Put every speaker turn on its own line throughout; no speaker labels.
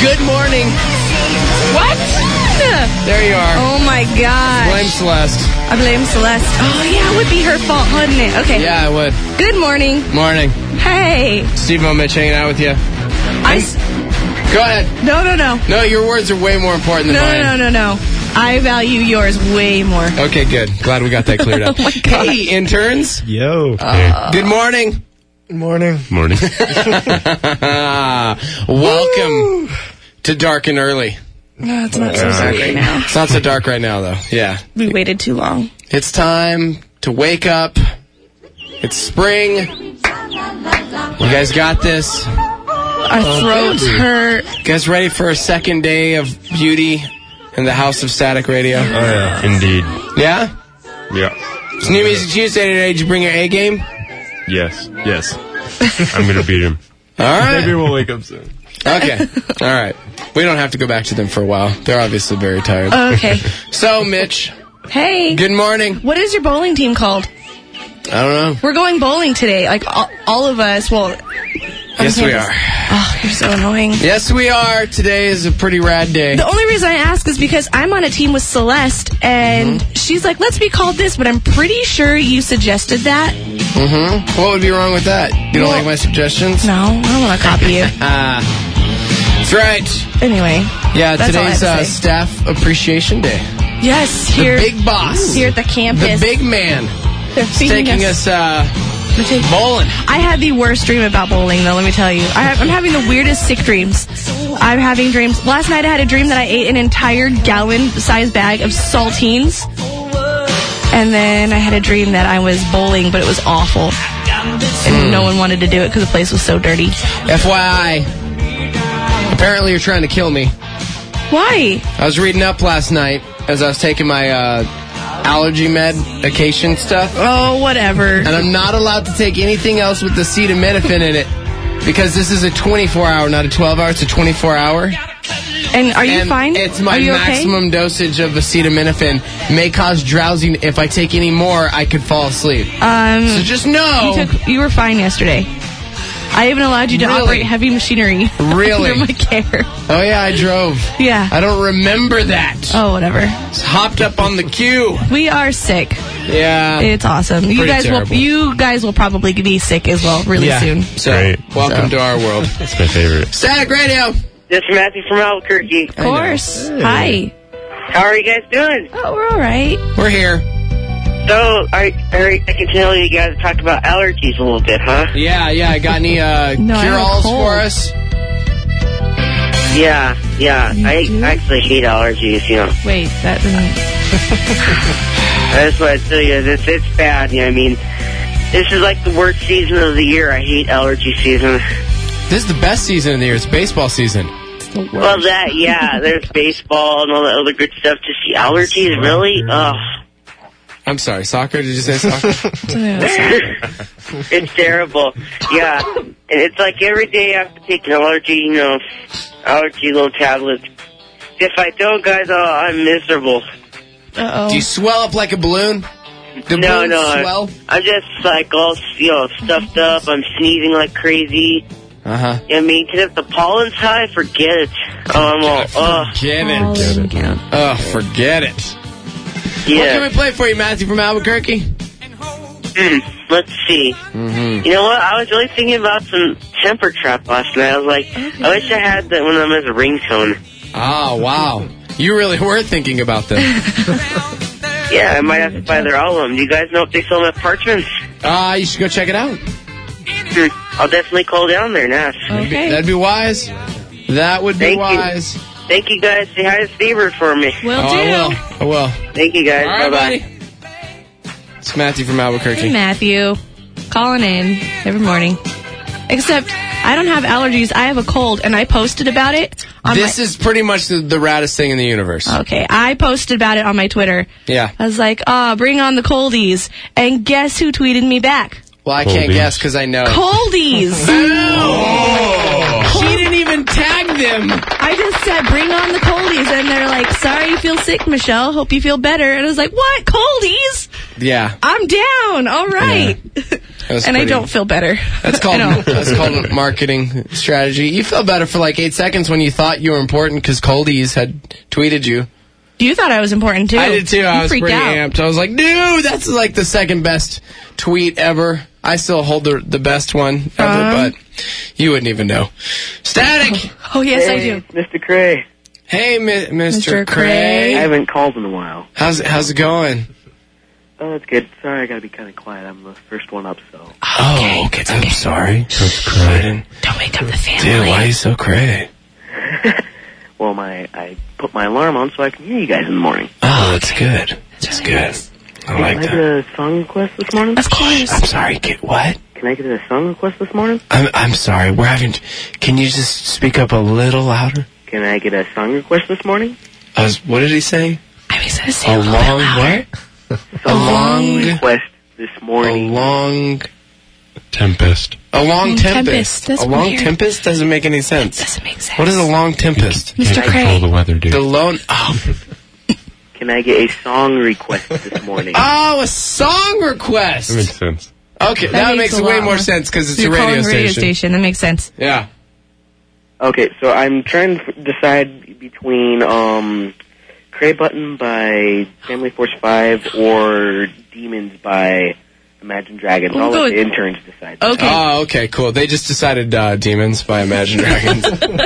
Good morning.
What?
There you are.
Oh my gosh.
Blame Celeste.
I blame Celeste. Oh yeah, it would be her fault, wouldn't it? Okay.
Yeah, I would.
Good morning.
Morning.
Hey.
Steve-O Mitch hanging out with you. Go ahead.
No.
No, your words are way more important than mine.
No. I value yours way more.
Okay, good. Glad we got that cleared up.
Oh my God.
Hey, interns.
Yo.
Good morning.
Morning.
Welcome to Dark and Early.
No, it's not so dark right now.
It's not so dark right now, though. Yeah.
We waited too long.
It's time to wake up. It's spring. You guys got this.
Our throats hurt.
You guys ready for a second day of beauty in the House of Static Radio?
Oh, yeah. Indeed.
Yeah?
Yeah.
It's New Music Tuesday today. Did you bring your A game?
Yes. I'm going to beat him.
All right.
Maybe we'll wake up soon.
Okay. All right. We don't have to go back to them for a while. They're obviously very tired.
Okay.
So, Mitch.
Hey.
Good morning.
What is your bowling team called?
I don't know.
We're going bowling today. Like, all of us. Well...
Yes, we are.
Oh, you're so annoying.
Yes, we are. Today is a pretty rad day.
The only reason I ask is because I'm on a team with Celeste, and she's like, let's be called this, but I'm pretty sure you suggested that.
Mm-hmm. What would be wrong with that? You don't like my suggestions?
No, I don't want to copy you.
That's right.
Anyway.
Yeah,
that's
today's Staff Appreciation Day.
Yes, here.
The big boss.
Here at the campus.
The big man.
They're feeding
taking us bowling.
I had the worst dream about bowling, though, let me tell you. I'm having the weirdest sick dreams. I'm having dreams. Last night I had a dream that I ate an entire gallon-sized bag of saltines. And then I had a dream that I was bowling, but it was awful. And no one wanted to do it because the place was so dirty.
FYI, apparently you're trying to kill me.
Why?
I was reading up last night as I was taking my allergy medication stuff.
Oh, whatever.
And I'm not allowed to take anything else with the acetaminophen in it because this is a 24-hour, not a 12-hour. It's a 24-hour.
And are you fine?
It's my maximum dosage of acetaminophen. May cause drowsing. If I take any more, I could fall asleep. So just know.
You were fine yesterday. I even allowed you to operate heavy machinery.
Really?
Under my care.
Oh, yeah, I drove.
Yeah.
I don't remember that.
Oh, whatever.
Just hopped up on the queue.
We are sick.
Yeah.
It's awesome. You guys will probably be sick as well really soon.
So, welcome to our world.
That's my favorite.
Static Radio.
This is Matthew from Albuquerque.
Of course. Hi.
How are you guys doing?
Oh, we're all right.
We're here.
So, I can tell you guys talk about allergies a little bit, huh?
Yeah. I got any cure-alls for us?
Yeah. I actually hate allergies, you know.
Wait, that doesn't...
That's what I tell you. It's bad, you know what I mean? This is like the worst season of the year. I hate allergy season.
This is the best season of the year. It's baseball season.
Well, there's baseball and all that other good stuff. Just the allergies, really? Ugh.
I'm sorry, soccer? Did you say soccer?
It's terrible. Yeah. And it's like every day I have to take an allergy little tablets. If I don't, guys, I'm miserable.
Uh-oh.
Do you swell up like a balloon?
No.
Swell?
I'm just like all, stuffed up. I'm sneezing like crazy.
Uh-huh.
I mean, because if the pollen's high, forget it.
Forget it. Forget it.
Yeah.
What can we play for you, Matthew from Albuquerque?
Let's see.
Mm-hmm.
You know what? I was really thinking about some Temper Trap last night. I was like, I wish I had that one of them as a ringtone.
Oh, wow. You really were thinking about them.
Yeah, I might have to buy their album. Do you guys know if they sell them at Parchments?
You should go check it out.
I'll definitely call down there and ask.
Okay.
That'd be wise. That would be wise.
Thank you, guys. Say hi to Steve for me.
Will do.
I will.
Thank you, guys.
All right,
bye-bye.
buddy. It's Matthew from Albuquerque.
Hey, Matthew. Calling in every morning. Except, I don't have allergies. I have a cold, and I posted about it.
This is pretty much the raddest thing in the universe.
Okay, I posted about it on my Twitter.
Yeah.
I was like, bring on the coldies. And guess who tweeted me back?
Well, I can't guess because I know.
Coldies!
Oh. She didn't even even tag them.
I just said, bring on the coldies. And they're like, sorry you feel sick, Michelle. Hope you feel better. And I was like, what? Coldies?
Yeah.
I'm down. All right.
Yeah.
And I don't feel better.
That's called a marketing strategy. You felt better for like 8 seconds when you thought you were important because Coldies had tweeted you.
You thought I was important, too.
I did, too. I was pretty
out.
amped. I was like, dude, that's like the second best tweet ever. I still hold the best one ever, but you wouldn't even know. Static!
Oh, yes, I do.
Mr. Cray.
Hey, Mr. Cray.
I haven't called in a while.
How's it going?
Oh, it's good. Sorry, I gotta be kind of quiet. I'm the first one up, so.
Oh, okay. I'm sorry.
Don't wake up the family.
Dude, why are you so cray?
Well, I put my alarm on so I can hear you guys in the morning.
Oh, that's good. That's good. I like that.
Can I get a song request this morning?
Of course.
I'm sorry, what?
Can I get a song request this morning?
I'm sorry, can you just speak up a little louder?
Can I get a song request this morning?
What did he say?
I was going to say
a long what?
A long request this morning.
A long tempest.
A long tempest.
That's
a long
weird.
tempest doesn't make any sense.
It doesn't make sense.
What is a long tempest?
Can't control the weather, dude.
Can I get a song request this morning?
Oh, a song request.
That makes sense.
Okay, that makes way more sense because it's a radio station.
That makes sense.
Yeah.
Okay, so I'm trying to decide between Cray Button by Family Force 5 or Demons by Imagine Dragons. I'll let the interns decide.
Okay.
Oh, okay, cool. They just decided Demons by Imagine Dragons.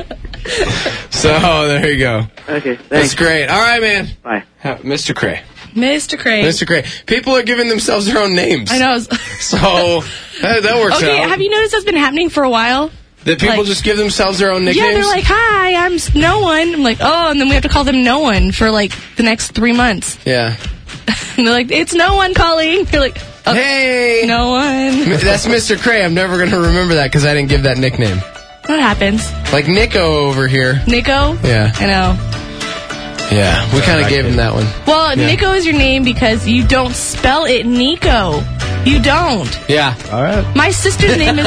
So, there you go.
Okay, thanks.
That's great. All right, man.
Bye.
Mr. Cray.
Mr. Cray.
Mr. Cray. People are giving themselves their own names.
I know.
So, that works out.
Okay, have you noticed that's been happening for a while?
That people just give themselves their own nicknames?
Yeah, they're like, hi, I'm no one. I'm like, oh, and then we have to call them no one for like the next 3 months.
Yeah.
And they're like, it's no one calling. You're like, oh,
hey!
No one.
That's Mr. Cray. I'm never going to remember that because I didn't give that nickname.
What happens?
Like Nico over here.
Nico?
Yeah.
I know.
Yeah, we kind of gave him that one.
Well, yeah. Nico is your name because you don't spell it Nico. You don't.
Yeah.
All right.
My sister's name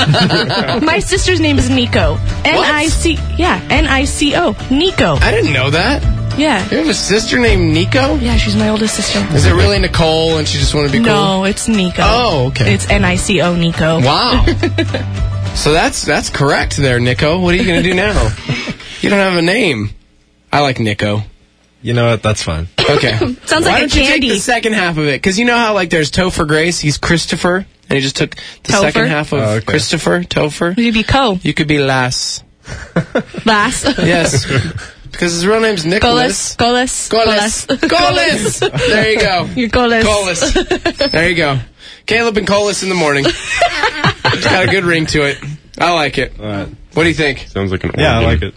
is Nico. N-I-C. Yeah, N-I-C-O. Nico.
I didn't know that.
Yeah.
You have a sister named Nico?
Yeah, she's my oldest sister.
Is it really Nicole and she just want to be cool?
No, it's Nico.
Oh, okay.
It's N-I-C-O, Nico.
Wow. So that's correct there, Nico. What are you going to do now? You don't have a name. I like Nico.
You know what? That's fine.
Okay.
Sounds
Why
like
don't
a
you
candy.
take the second half of it? Because you know how there's Topher Grace? He's Christopher, and he just took the second half of Christopher, Topher.
You could be Co.
You could be Lass.
Lass.
Yes. Because his real name's Nicholas.
Golis.
There you go.
You're Golis.
There you go. Caleb and Colas in the morning. It's got a good ring to it. I like it.
All right.
What do you think?
Sounds like an organ.
Yeah, I like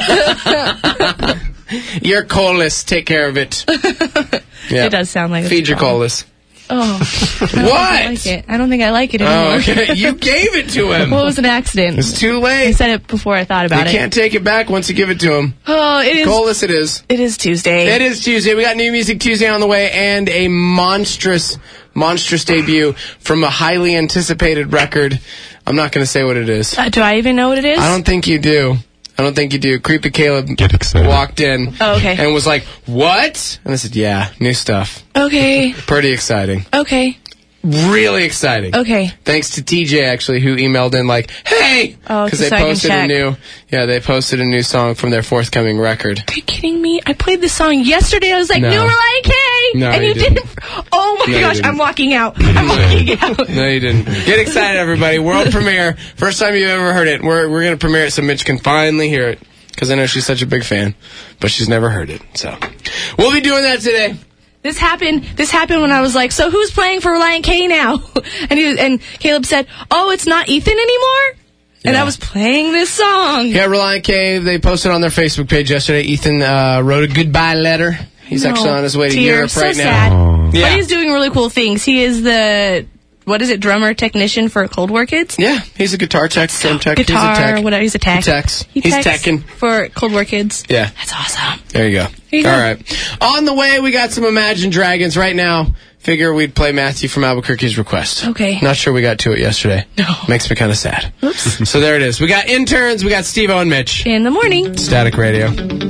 it.
You're Colas. Take care of it. Yeah.
It does sound like
Feed your Colas.
Oh.
What?
I don't think I like it anymore.
Oh, okay. You gave it to him.
Well, it was an accident.
It's too late.
I said it before I thought about
You can't take it back once you give it to him.
Oh, it is.
Colas it is.
It is Tuesday.
It is Tuesday. We got New Music Tuesday on the way and a monstrous debut from a highly anticipated record. I'm not going to say what it is.
Do I even know what it is?
I don't think you do. Creepy Caleb walked in and was like, what? And I said, yeah, new stuff.
Okay.
Pretty exciting.
Okay.
Really exciting.
Okay.
Thanks to TJ, actually, who emailed in like, hey! Because they posted they posted a new song from their forthcoming record.
Are you kidding me? I played this song yesterday. I was like, New Mariah Carey!
No,
and you didn't. Oh my gosh, I'm walking out. Walking out.
No, you didn't. Get excited, everybody. World premiere. First time you've ever heard it. We're going to premiere it so Mitch can finally hear it. Because I know she's such a big fan. But she's never heard it. So, we'll be doing that today.
This happened when I was like, so who's playing for Relient K now? And Caleb said, oh, it's not Ethan anymore? And I was playing this song.
Yeah, Relient K, they posted on their Facebook page yesterday. Ethan wrote a goodbye letter. He's actually on his way to Europe right now.
Sad.
Yeah.
But he's doing really cool things. He is the, drummer technician for Cold War Kids?
Yeah, he's a guitar tech, drum tech.
Guitar, whatever, he's a tech.
He's teching.
For Cold War Kids.
Yeah.
That's awesome.
There you go. All right. On the way, we got some Imagine Dragons right now. figure we'd play Matthew from Albuquerque's request.
Okay.
Not sure we got to it yesterday.
No.
Makes me kind of sad.
Oops.
So there it is. We got interns. We got Steve-O and Mitch.
In the morning.
Static Radio.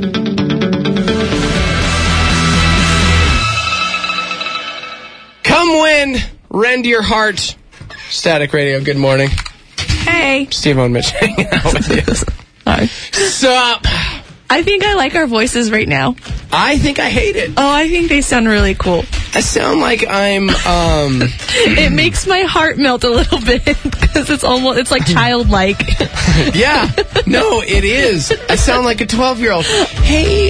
Come win. Rend your heart. Static Radio. Good morning.
Hey.
Steve-O and Mitch hanging out with you.
Hi.
Sup?
I think I like our voices right now.
I think I hate it.
Oh, I think they sound really cool.
I sound like I'm,
It makes my heart melt a little bit because it's like childlike.
Yeah. No, it is. I sound like a 12-year-old. Hey,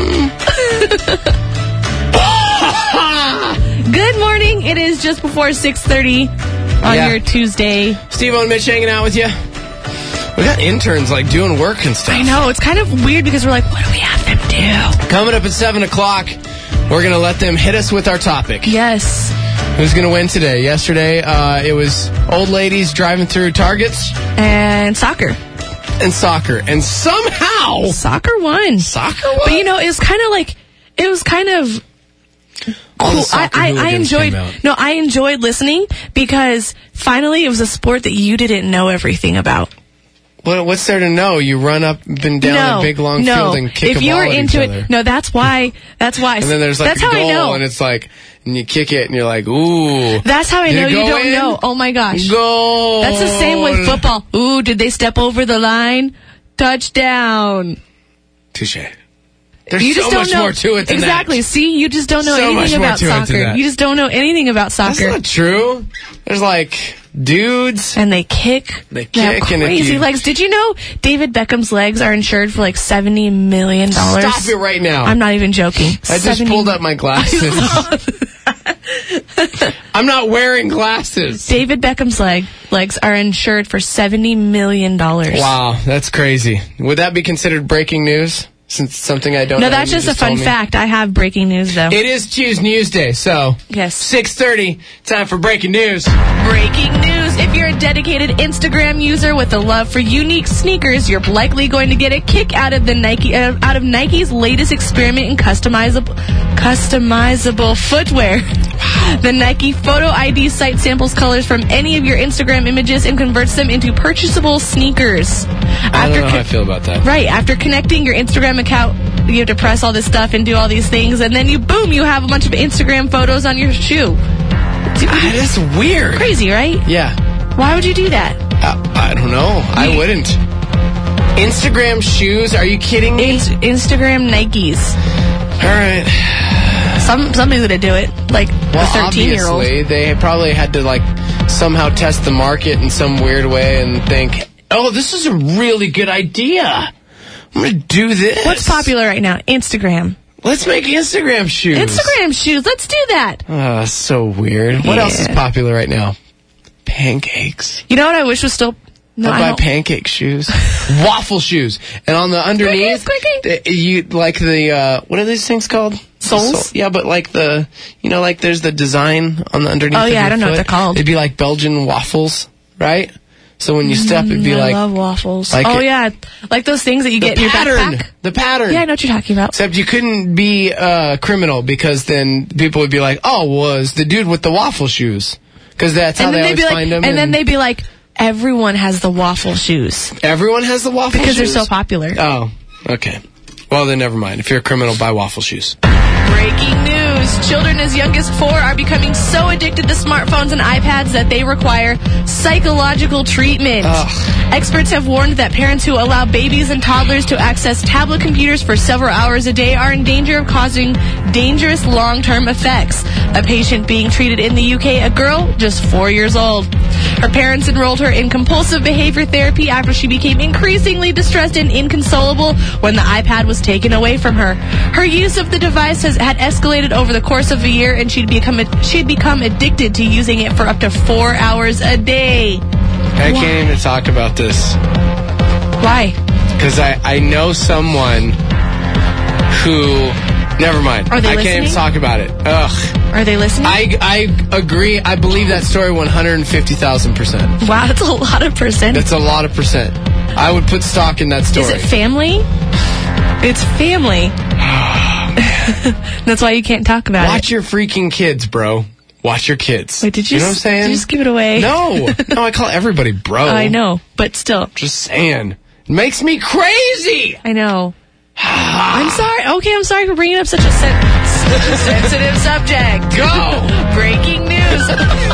Good morning. It is just before 6:30 on your Tuesday.
Steve-O and Mitch hanging out with you. We got interns, like, doing work and stuff.
I know. It's kind of weird because we're like, what do we have them do?
Coming up at 7 o'clock, we're going to let them hit us with our topic.
Yes.
Who's going to win today? Yesterday, it was old ladies driving through Targets.
And soccer.
And soccer. And somehow...
Soccer won.
Soccer won?
But, you know, it was kind of...
All the
cool.
soccer hooligans came out.
I enjoyed listening because finally it was a sport that you didn't know everything about.
What's there to know? You run up and down a big long field and kick
if
a
you
ball
were
at
into
each other.
it, no, that's why.
And then there's like
that's
a
how
goal,
I know.
and it's like, and you kick it, and you're like, ooh.
That's how I know
Did it
you
go
don't
in?
know. Oh my gosh.
Goal.
That's the same with football. Ooh, did they step over the line? Touchdown.
Touche. There's
You
so
just don't
much
know.
more to it than
exactly.
that.
See, you just don't know
So much
anything
more
about
to it than
soccer.
that.
You just don't know anything about
That's
soccer.
not true. There's like dudes.
And they kick.
They
have
kick and if
crazy
you-
legs. Did you know David Beckham's legs are insured for like $70 million?
Stop it right now.
I'm not even joking.
I just pulled up my glasses. I'm not wearing glasses.
David Beckham's legs are insured for $70 million.
Wow, that's crazy. Would that be considered breaking news? Since it's something I don't know.
No, that's
and you
just a fun
told me?
fact. I have breaking news, though.
It is Tuesday News Day, so
Yes.
6:30, time for breaking news.
Breaking news. If you're a dedicated Instagram user with a love for unique sneakers, you're likely going to get a kick out of Nike's latest experiment in customizable footwear. The Nike Photo ID site samples colors from any of your Instagram images and converts them into purchasable sneakers.
I don't know how I feel about that.
Right, after connecting your Instagram account, you have to press all this stuff and do all these things, and then you have a bunch of Instagram photos on your shoe.
That's weird.
Crazy, right?
Yeah.
Why would you do that?
I don't know. I wouldn't. Instagram shoes? Are you kidding me?
Instagram Nikes.
All right.
Somebody's gonna do it. Like
Well,
a 13-year-old.
obviously, they probably had to like somehow test the market in some weird way and think, oh, this is a really good idea. I'm going to do this.
What's popular right now? Instagram.
Let's make Instagram shoes.
Instagram shoes. Let's do that.
Oh, so weird. What
Yeah.
else is popular right now? Pancakes.
You know what I wish was still... No,
I'll
I
buy
don't.
pancake shoes. Waffle shoes. And on the underneath,
Squeaky.
you like the, what are these things called?
Soles?
Yeah, but like the, like there's the design on the underneath
Oh,
of
yeah,
your
I don't know what
foot.
they're called.
It'd be like Belgian waffles, right? So when you step, it'd be
I
like
love waffles.
like
oh,
it-
yeah. Like those things that you
the
get in your
pattern.
backpack.
The pattern.
Yeah, I know what you're talking about.
Except you couldn't be a criminal because then people would be like, oh, was the dude with the waffle shoes. Because that's how
And
they
then they'd
always
be
find
like,
them.
and then they'd be like, everyone has the waffle shoes.
Everyone has the waffle
Because
shoes?
they're so popular.
Oh, okay. Well, then never mind. If you're a criminal, buy waffle shoes.
Breaking news. Children as young as 4 are becoming so addicted to smartphones and iPads that they require psychological treatment.
Ugh.
Experts have warned that parents who allow babies and toddlers to access tablet computers for several hours a day are in danger of causing dangerous long-term effects. A patient being treated in the UK, a girl just 4 years old. Her parents enrolled her in compulsive behavior therapy after she became increasingly distressed and inconsolable when the iPad was taken away from her. Her use of the device had escalated over the course of a year, and she'd become addicted to using it for up to 4 hours a day.
I can't even talk about this.
Why?
Because I know someone who... Never mind.
Are they
I can't even
listening?
talk about it. Ugh.
Are they listening?
I agree. I believe that story 150,000%.
Wow, that's a lot of percent.
That's a lot of percent. I would put stock in that story.
Is it family? It's family. That's why you can't talk about
Watch
it.
your freaking kids, bro. watch your kids.
Wait, did you
know what I'm saying?
Did you just give it away?
No, I call everybody bro.
I know, but still.
Just saying. It makes me crazy.
I know. I'm sorry. Okay, I'm sorry for bringing up such a sensitive subject.
Go.
Breaking news.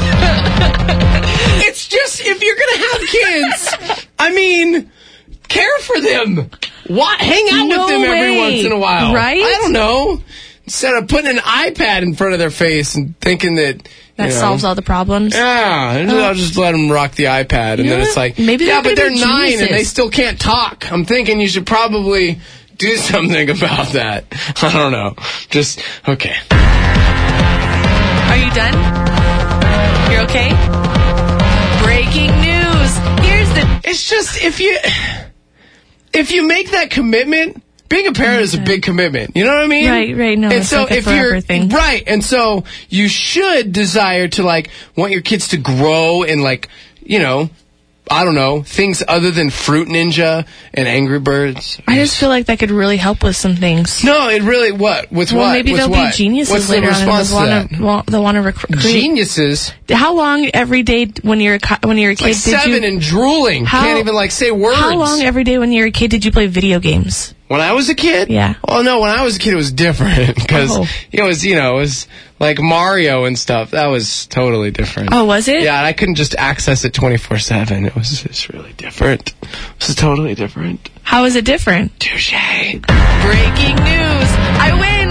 It's just, if you're going to have kids, I mean, care for them. Hang out with them every once in a while.
Right?
I don't know. Instead of putting an iPad in front of their face and thinking that
solves all the problems.
Yeah, I'll just let them rock the iPad, and then it's like,
maybe
but they're 9
geniuses.
and they still can't talk. I'm thinking you should probably do something about that. I don't know. Just okay.
Are you done? You're okay? Breaking news.
It's just if you make that commitment. Being a parent is a big commitment. You know what I mean?
Right. No,
and so
like a
if
forever thing.
Right, and so you should desire to want your kids to grow in I don't know, things other than Fruit Ninja and Angry Birds.
I just feel like that could really help with some things.
No, it really what? With
well,
what?
maybe
with
they'll
what?
be geniuses
What's
later
the response
on.
They'll
Want to recruit
geniuses.
How long every day when you're a kid
like
did
7
you
and drooling? Can't even say words.
How long every day when you were a kid did you play video games?
When I was a kid?
Yeah.
Oh, no, when I was a kid, it was different. Because it was like Mario and stuff. That was totally different.
Oh, was it?
Yeah, and I couldn't just access it 24/7. It was just really different. It was totally different.
How is it different?
Touché.
Breaking news. I win.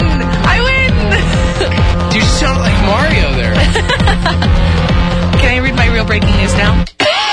You just sound like Mario there.
Can I read my real breaking news now?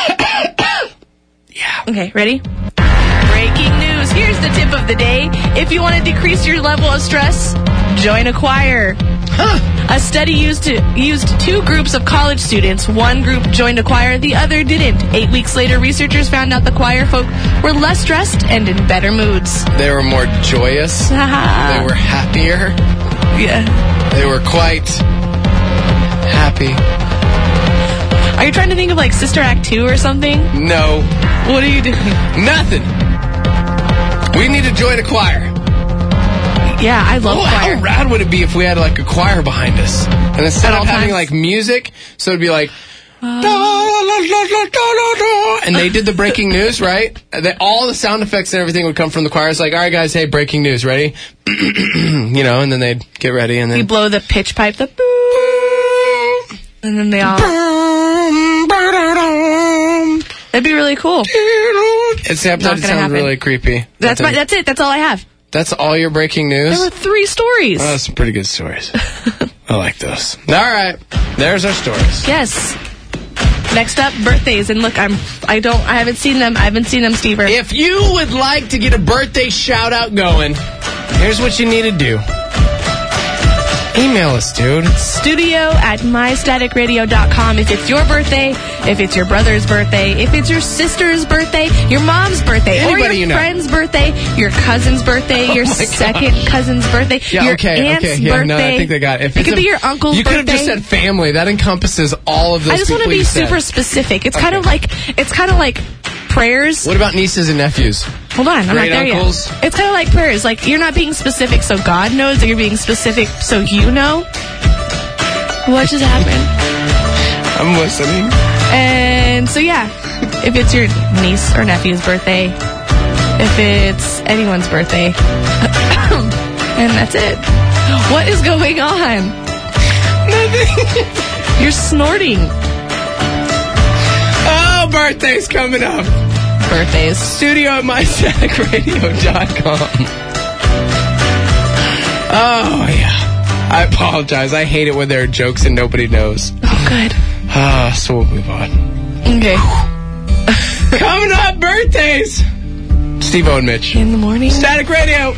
Yeah.
Okay, ready? Breaking news. Here's the tip of the day. If you want to decrease your level of stress, join a choir. A study used 2 groups of college students. One group joined a choir, the other didn't. 8 weeks later, researchers found out the choir folk were less stressed and in better moods.
They were more joyous. They were happier.
Yeah.
They were quite happy.
Are you trying to think of like Sister Act 2 or something?
No.
What are you doing?
Nothing. We need to join a choir.
Yeah, I love choir.
How rad would it be if we had a choir behind us? And instead of having music, so it'd be like and they did the breaking news, right? All the sound effects and everything would come from the choir. It's like, all right, guys, hey, breaking news, ready? And then they'd get ready, and then
you blow the pitch pipe, the boo, and then they all. That'd be really cool.
Except that sounds really creepy.
That's it. That's all I have.
That's all your breaking news?
There were 3 stories.
Oh, that's some pretty good stories. I like those. All right, there's our stories.
Yes. Next up, birthdays. And look, I haven't seen them. I haven't seen them, Steve.
If you would like to get a birthday shout out going, here's what you need to do. Email us, dude.
studio@mystaticradio.com. If it's your birthday, if it's your brother's birthday, if it's your sister's birthday, your mom's birthday,
anybody
or your friend's birthday, your cousin's birthday, your second cousin's birthday, your aunt's birthday.
No, I think they got it.
It could be your uncle's birthday.
You could have just said family. That encompasses all of those.
I just want to be super specific. It's kind of like prayers.
What about nieces and nephews?
Hold on, I'm not there
uncles?
yet. It's kind of like prayers. Like, you're not being specific so God knows, you're being specific so you know. What just happened?
I'm listening.
And so, yeah, if it's your niece or nephew's birthday, if it's anyone's birthday, and that's it. What is going on?
Nothing.
You're snorting.
Oh, birthday's coming up.
Birthdays.
studio@mystaticradio.com. Oh, yeah. I apologize. I hate it when there are jokes and nobody knows.
Oh, good.
So we'll move on.
Okay.
Coming up, birthdays. Steve-O and Mitch.
In the morning.
Static Radio.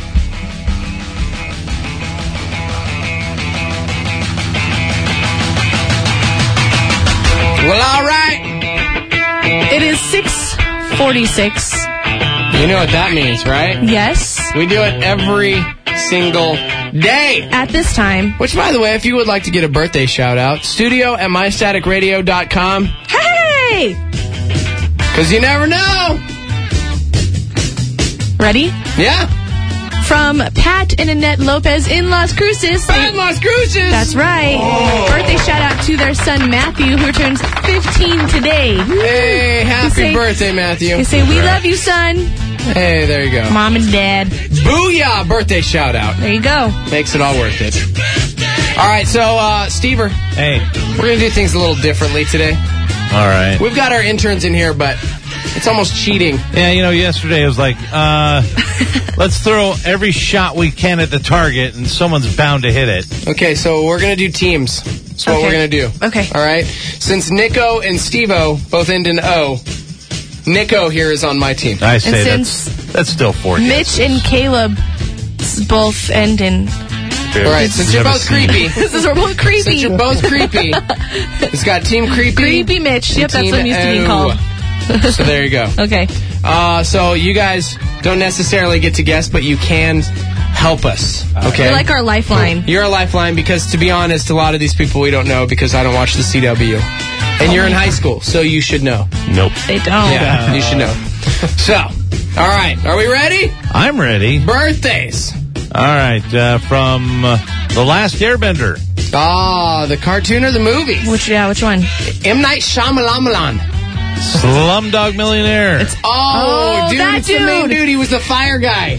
Well, all right.
It is 6:46.
You know what that means, right?
Yes.
We do it every single day.
At this time.
Which, by the way, if you would like to get a birthday shout-out, studio@mystaticradio.com.
Hey!
Because you never know.
Ready?
Yeah.
From Pat and Annette Lopez in Las Cruces.
Pat Las Cruces!
That's right. Birthday shout out to their son Matthew, who turns 15 today.
Hey, happy birthday, Matthew.
They say, we love you, son.
Hey, there you go.
Mom and Dad.
Booyah! Birthday shout out.
There you go.
Makes it all worth it. All right, so, Stever.
Hey.
We're going to do things a little differently today.
All right.
We've got our interns in here, but it's almost cheating.
Yeah, yesterday it was like, let's throw every shot we can at the target, and someone's bound to hit it.
Okay, so we're going to do teams. That's what we're going to do.
Okay.
All right? Since Nico and Steve-O both end in O, Nico here is on my team.
I say
And
that's still 4
Mitch and Caleb both end in...
All right, since you're both creepy.
Since we're both creepy.
Since you're both creepy. It's got Team Creepy.
Creepy Mitch. Yep, that's what it used to be called.
So there you go.
Okay.
So you guys don't necessarily get to guess, but you can help us. Okay.
You're like our lifeline.
You're a lifeline because, to be honest, a lot of these people we don't know because I don't watch the CW. And you're in high school, so you should know.
Nope.
They don't.
Yeah, you should know. So, all right. Are we ready?
I'm ready.
Birthdays.
All right, from The Last Airbender.
The cartoon or the movie?
Which one?
M. Night Shyamalan.
Slumdog Millionaire.
Oh, dude,
that
it's the main
dude.
dude. He was the fire guy.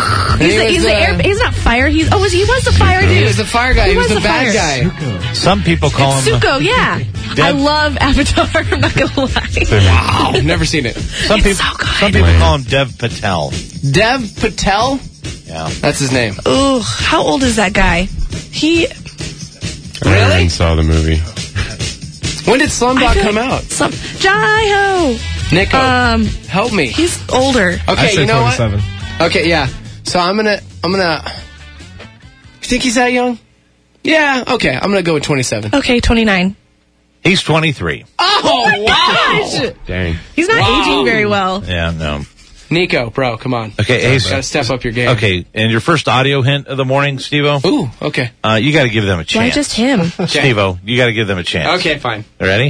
He's not fire. He was the fire dude.
He was the fire guy. He was the bad
fire.
guy.
Some people call him...
Zuko, yeah. I love Avatar, I'm not going to lie.
Wow, never seen it.
Some people call him Dev Patel.
Dev Patel?
Yeah.
That's his name.
Ugh, how old is that guy?
I never even saw the movie.
When did Slumdog come out?
Jai-Ho!
Nico, help me.
He's older.
Okay,
I'd say
you know
27.
what? Okay, yeah. So I'm gonna. You think he's that young? Yeah. Okay, I'm gonna go with 27.
Okay, 29.
He's 23.
Oh wow!
Gosh!
Dang.
He's not aging very well.
Yeah, no.
Nico, bro, come on.
Okay, hey,
Gotta step up your game.
Okay, and your first audio hint of the morning, Steve-O?
Ooh, okay.
You got to give them a chance.
Why just him?
Steve-O, you got to give them a chance.
Okay, fine.
Ready?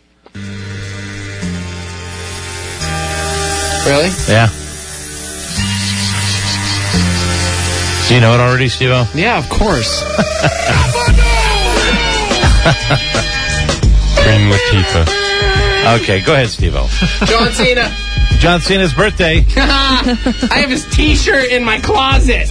Really?
Yeah. Do you know it already, Steve-O?
Yeah, of course.
Queen Latifah.
Okay, go ahead, Steve-O.
John Cena.
John Cena's birthday.
I have his T-shirt in my closet.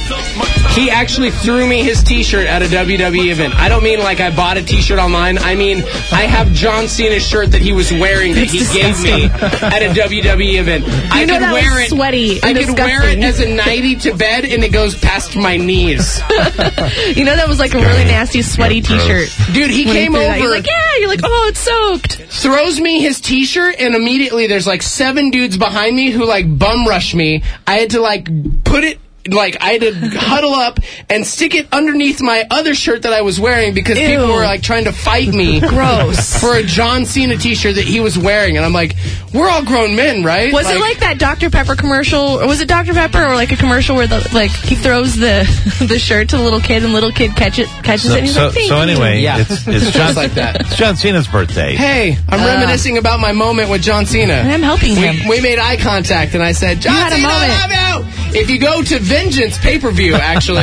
He actually threw me his T-shirt at a WWE event. I don't mean like I bought a T-shirt online. I mean I have John Cena's shirt that he was wearing that he gave me at a WWE event. I
know
could
that
wear
was
it.
sweaty
I
and
could wear it
disgusting.
as a nightie to bed, and it goes past my knees.
You know that was like a really nasty, sweaty T-shirt.
Dude, he
When
came
threw
over.
that, you're like, yeah. You're like, oh, it's soaked.
Throws me his T-shirt, and immediately there's like 7 dudes behind me who like bum rush me. I had to like put it. Like, I had to huddle up and stick it underneath my other shirt that I was wearing because people were, like, trying to fight me.
Gross.
For a John Cena T-shirt that he was wearing. And I'm like, we're all grown men, right?
Was it like that Dr. Pepper commercial? Or was it Dr. Pepper or like a commercial where he throws the shirt to the little kid and little kid catches it and he's like, thank you.
Anyway,
Yeah.
it's John,
like that.
It's John Cena's birthday.
Hey, I'm reminiscing about my moment with John Cena.
And I'm helping him.
We made eye contact, and I said, John
had a
Cena,
moment.
I love you! If you go to Vengeance pay-per-view, actually,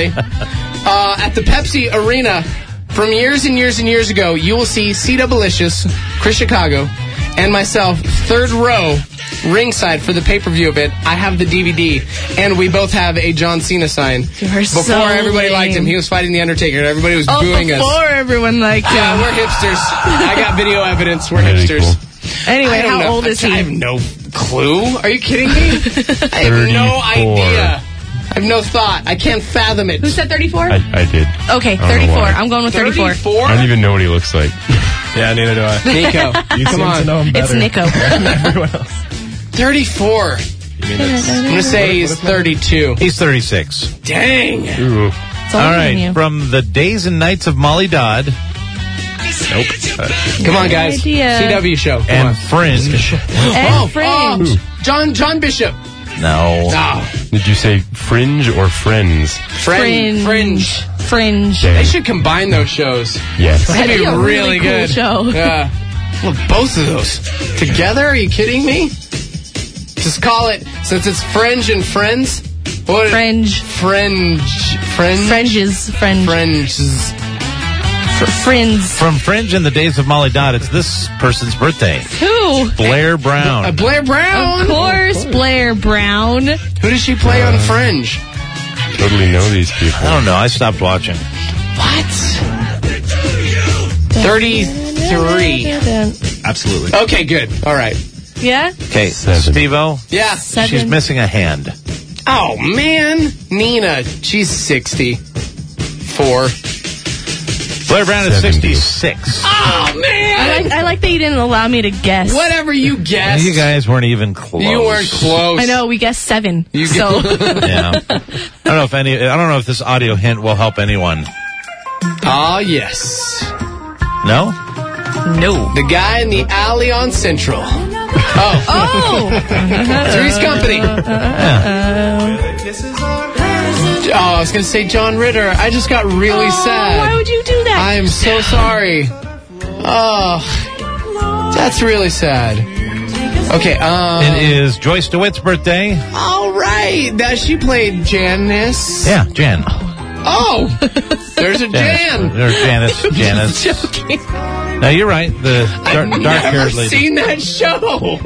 at the Pepsi Arena, from years and years and years ago, you will see C Doublicious, Chris Chicago, and myself, third row, ringside for the pay-per-view event. I have the DVD, and we both have a John Cena sign.
You're
Before
so
everybody liked him,
lame.
he was fighting The Undertaker, and everybody was booing us.
Before everyone liked him.
Yeah, we're hipsters. I got video evidence. We're
Really
hipsters.
cool.
Anyway,
I don't
how
know.
old is
I
he?
have no clue. Are you kidding me? I have no
34.
idea. I have no thought. I can't fathom it.
Who said 34?
I did.
Okay,
I don't know
34.
why.
I'm going with 34.
34?
I don't even know what he looks like.
Yeah, neither do I.
Nico,
You
come
seem
on.
to know him
It's
better.
Nico.
than everyone else.
34.
You mean it's...
I'm going to say he's 32.
He's 36.
Dang.
Ooh.
It's
All
older than
right,
you.
from The Days and Nights of Molly Dodd
Come on, guys.
idea.
CW show. Come
and
on.
Fringe.
And Fringe.
John Bishop.
No.
Oh,
Did you say Fringe or Friends?
Fringe.
Fringe.
They should combine those shows.
Yes.
That'd be
be a really cool
good.
show.
Yeah. Well, both of those together? Are you kidding me? Just call it, since it's Fringe and Friends, What?
Fringe.
Fringes.
Fringes. Friends.
From Fringe and the Days of Molly Dodd, it's this person's birthday.
Who?
Blair Brown.
Blair Brown.
Of course, Blair Brown.
Who does she play on Fringe?
Totally know these people.
I don't know. I stopped watching.
What? 33.
Absolutely.
Okay, good. All right.
Yeah?
Okay,
7.
Steve-O,
Yeah.
7.
she's missing a hand.
Oh, man. Nina, she's 64.
Blair Brown is
70.
66.
Oh, man.
I like that you didn't allow me to guess.
Whatever you guessed.
You guys weren't even close.
You weren't close.
I know, we guessed 7. So,
Yeah. I don't know if this audio hint will help anyone.
Ah, yes.
No?
no.
The guy in the alley on Central. Oh.
Oh!
Three's Company. Oh, I was going to say John Ritter. I just got really sad.
Why would you do that?
I am so sorry. Oh, that's really sad. Okay,
It is Joyce DeWitt's birthday.
all right. That she played Janice.
Yeah, Jan.
Oh, there's a Jan.
There's Janice. Janice.
Joking.
No, you're right. The
I've never
dark-haired lady.
seen that show.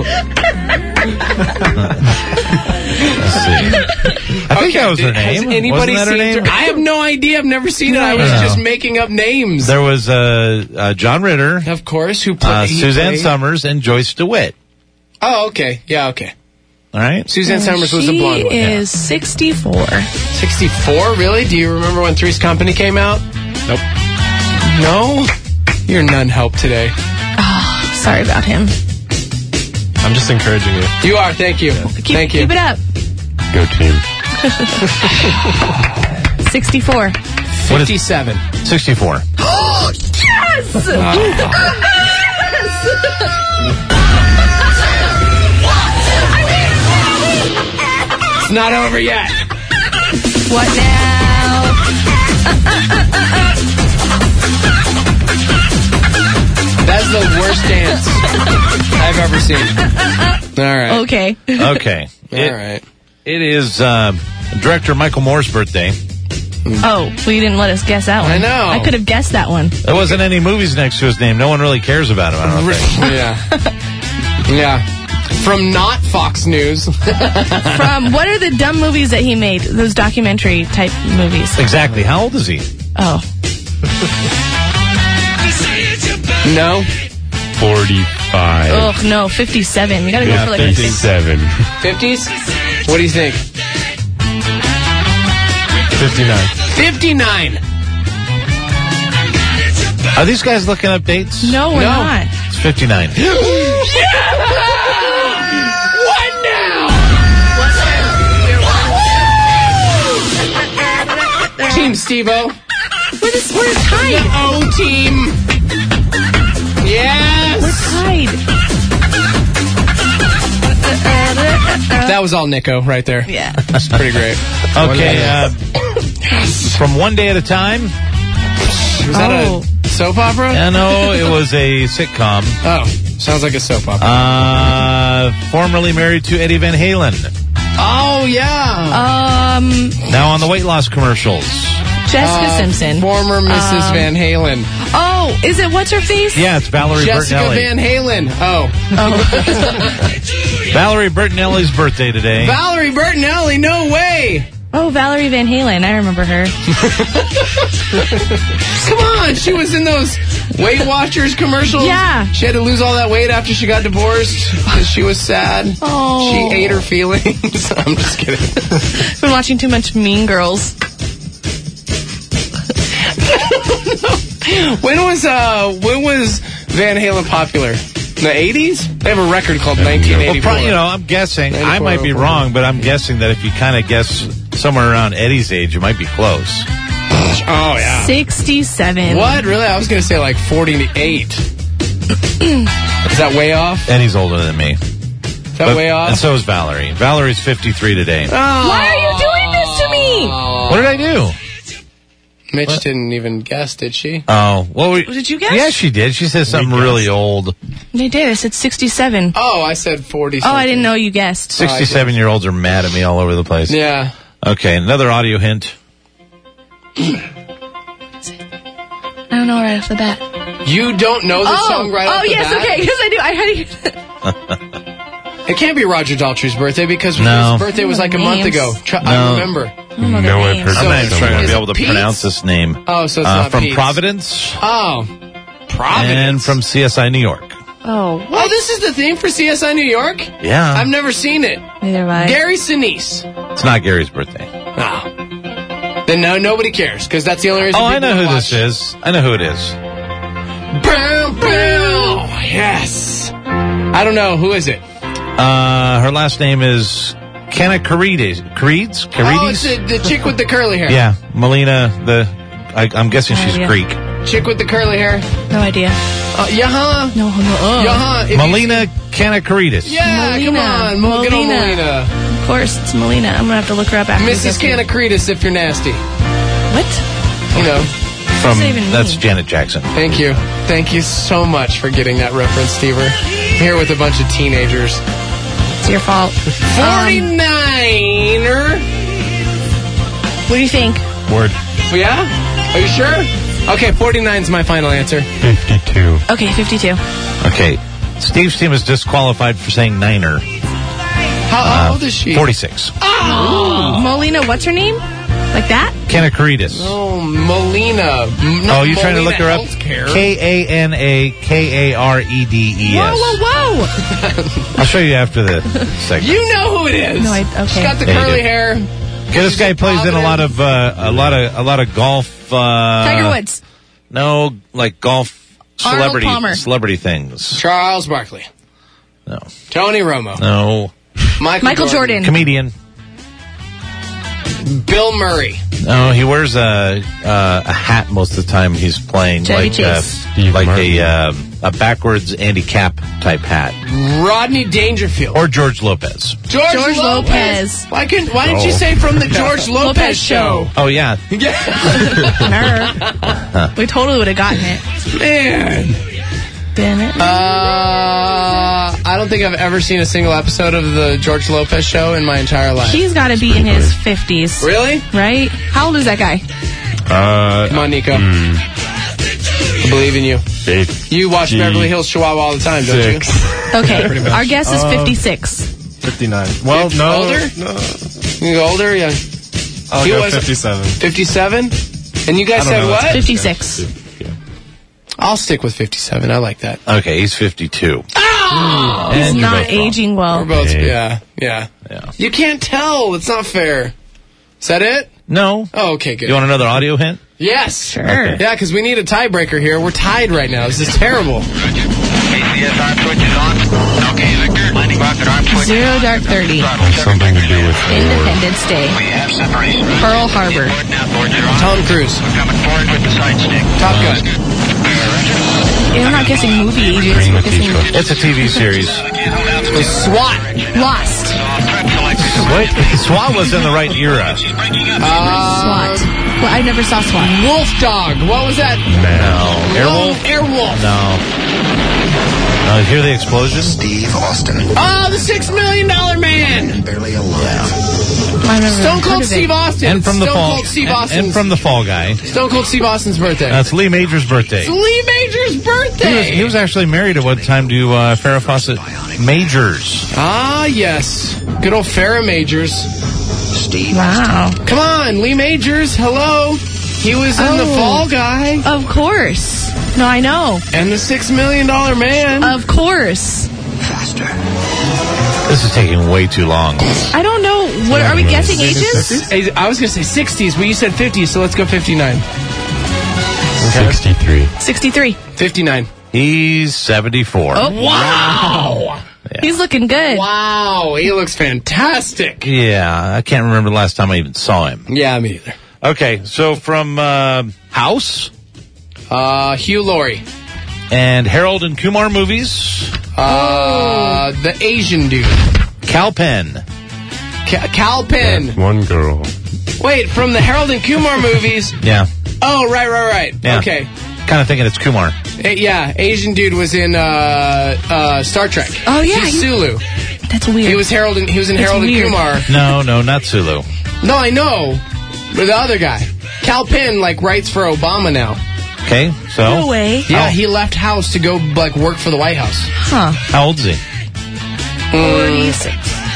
I think that was her name.
Has anybody
Wasn't that her
seen
name?
her? I have no idea. I've never seen it. I was just making up names.
There was John Ritter,
Of course, who played
Suzanne Summers, and Joyce DeWitt.
Oh, okay. Yeah, okay.
All right.
Suzanne Summers was the blonde one.
She is 64.
64? Really? Do you remember when Three's Company came out?
Nope.
No? You're none help today.
Sorry about him.
I'm just encouraging you.
You are. Thank you. Thank you.
Keep it up.
Go team.
64.
57.
64.
It's not over yet.
What now?
That's the worst dance I've ever seen. All right.
Okay.
Okay.
All right.
It is director Michael Moore's birthday.
Oh, well, you didn't let us guess that one.
I know.
I could have guessed that one.
There wasn't any movies next to his name. No one really cares about him, I don't think.
Yeah. Yeah. From not Fox News.
From what are the dumb movies that he made? Those documentary type movies.
Exactly. How old is he?
Oh.
No.
45.
Ugh, no, 57. You gotta go
Yeah,
for like
57.
50s? What do you think?
59.
59.
Are these guys looking up dates?
No, we're
No.
not.
It's 59.
What now? Team Steve-O.
We're tied.
O team. Yes.
We're tied.
That was all Nico right there.
Yeah.
That's pretty great.
Okay. From One Day at a Time.
Was that a soap opera?
No, it was a sitcom.
Oh, sounds like a soap opera.
Formerly married to Eddie Van Halen.
Oh, yeah.
Now on the weight loss commercials.
Jessica Simpson.
Former Mrs. Van Halen.
Oh, is it what's her face?
Yeah, it's Valerie
Jessica
Bertinelli.
Van Halen. Oh.
Valerie Bertinelli's birthday today.
Valerie Bertinelli, no way.
Oh, Valerie Van Halen. I remember her.
Come on. She was in those Weight Watchers commercials.
Yeah.
She had to lose all that weight after she got divorced because she was sad.
Oh.
She ate her feelings. I'm just kidding.
Been watching too much Mean Girls.
When was Van Halen popular? In the 80s? They have a record called 1984.
Well, I'm guessing. I might be wrong, but I'm guessing that if you kind of guess somewhere around Eddie's age, you might be close.
Oh, yeah.
67.
What? Really? I was going to say like 48. Is that way off?
Eddie's older than me.
Is that way off?
And so is Valerie. Valerie's 53 today.
Why are you doing this to me?
What did I do?
Mitch didn't even guess, did she?
Oh, well,
Did you guess?
yeah, she did. She said something really old.
They did. I said 67.
Oh, I said 40.
Oh, I didn't know you guessed.
67-year-olds are mad at me all over the place.
Yeah.
Okay, another audio hint.
I don't know right off the bat.
You don't know the song right off the
yes,
bat?
okay, because I do. I had
It can't be Roger Daltrey's birthday because
No.
his birthday was like a month
Names.
ago.
No.
I remember.
No, I've heard
I'm not even sure I'm going to
is
be
it
able to
Pete's?
pronounce this name.
Oh, so it's not
from
Pete's.
Providence
Oh, Providence.
and from CSI New York.
Oh,
Oh, this is the theme for CSI New York?
Yeah.
I've never seen it.
neither have I.
Gary Sinise.
It's not Gary's birthday.
Oh. Then no, nobody cares because that's the only reason.
Oh, I
people
know who
watch.
this is. I know who it is.
Bow, bow. Yes. I don't know. Who is it?
Her last name is Carides.
Oh, it's the chick with the curly hair.
Yeah, Melina. I'm guessing she's
Yeah.
Greek.
Chick with the curly hair.
No idea.
Yaha.
No.
Yaha. If you-
Melina Carides.
Yeah, come on. Good old Melina.
Of course, it's Melina. I'm gonna have to look her up after.
Mrs.
this episode.
Canacretus if you're nasty.
What?
You know.
From
that even
that's
mean?
Janet Jackson.
Thank you. Thank you so much for getting that reference, Stever. Here with a bunch of teenagers.
It's your fault.
49er.
What do you think?
Word.
Yeah? Are you sure? Okay, 49 is my final answer.
52.
Okay, 52.
Okay, Steve's team is disqualified for saying Niner.
How old is she?
46.
Molina, what's her name? Like that?
Carides.
Oh, Melina.
Oh, you trying to look her up?
Healthcare.
Kanakaredes.
Whoa, whoa, whoa!
I'll show you after the segment.
You know who it is.
No, okay.
She's got the
Yeah, you
curly
do.
hair.
Okay, this guy plays in a lot of golf.
Tiger Woods.
No, like golf
Arnold Palmer.
celebrity things.
Charles Barkley.
No,
Tony Romo.
no,
Michael Jordan.
comedian.
Bill Murray.
No, he wears a hat most of the time he's playing,
Chevy
like
Chase.
like a backwards Andy Capp type hat,
Rodney Dangerfield.
or George Lopez.
George
Lopez.
Why didn't you say from the George Lopez
Lopez
show?
Oh yeah,
Her. We totally would have gotten it.
Man.
Damn it.
I don't think I've ever seen a single episode of the George Lopez show in my entire life.
He's got to be in his 50s.
Really?
Right? How old is that guy?
Come on, Nico. I believe in you.
8.
You watch Beverly Hills Chihuahua all the time, don't you?
Okay. Our guess is 56.
59. Well, no.
Older?
No.
You go older? Yeah.
I'll
He
go
was-
57.
57? And you guys
I don't
said
know.
what?
56.
I'll stick with 57. I like that.
okay, he's 52.
He's
And you're
not
both wrong.
aging
We're
well.
both,
Hey.
yeah.
Yeah.
You can't tell. It's not fair. Is that it?
No.
Oh, okay, good.
You want another audio hint?
Yes.
Sure.
Okay.
Yeah, because we need a tiebreaker here. We're tied right now. This is terrible.
Zero Dark 30.
Something to do with
Independence Day. Pearl Harbor.
Tom Cruise. Top Gun.
I'm not guessing movie ages. We're guessing
It's a TV series.
The SWAT.
Lost.
Wait, SWAT was in the right era.
SWAT. Well, I never saw SWAT.
Wolf Dog. What was that?
No. Airwolf?
Airwolf.
No. Hear the explosion?
Steve Austin,
Oh, the $6 Million Man.
barely alive.
I never
Stone
heard
Cold
of it.
Steve Austin.
And from the
Stone
fall.
Cold Steve
and
Austin's.
from the fall guy.
Stone Cold Steve Austin's birthday.
That's Lee Major's birthday.
It's Lee Major's birthday.
He was actually married at one time to Farrah Fawcett Majors.
Ah, yes. Good old Farrah Majors.
Steve
Wow.
Come on, Lee Majors. Hello. He was in The
Oh.
Fall Guy
Of course. No, I know.
and the $6 Million Man.
Of course.
faster.
This is taking way too long.
I don't know. What are we guessing ages?
I was going to say 60s, but you said 50s, so let's go 59.
63.
63.
59.
He's 74.
Oh,
Wow.
he's looking good.
Wow. He looks fantastic.
Yeah, I can't remember the last time I even saw him.
Yeah, me either.
Okay, so from House
Hugh Laurie.
and Harold and Kumar movies,
The Asian dude.
Cal Penn.
Cal Penn.
One girl.
Wait, from the Harold and Kumar movies.
Yeah,
Oh, right.
Yeah.
Okay.
kind of thinking it's Kumar.
Yeah, Asian dude was in Star Trek.
Oh, yeah,
He's
he-
Sulu.
That's weird.
He was in Harold and
weird.
Kumar.
No, not Sulu.
No, I know. But the other guy. Kal Penn, writes for Obama now.
Okay, so?
No way.
Yeah, he left house to go, work for the White House.
Huh.
How old is he?
46.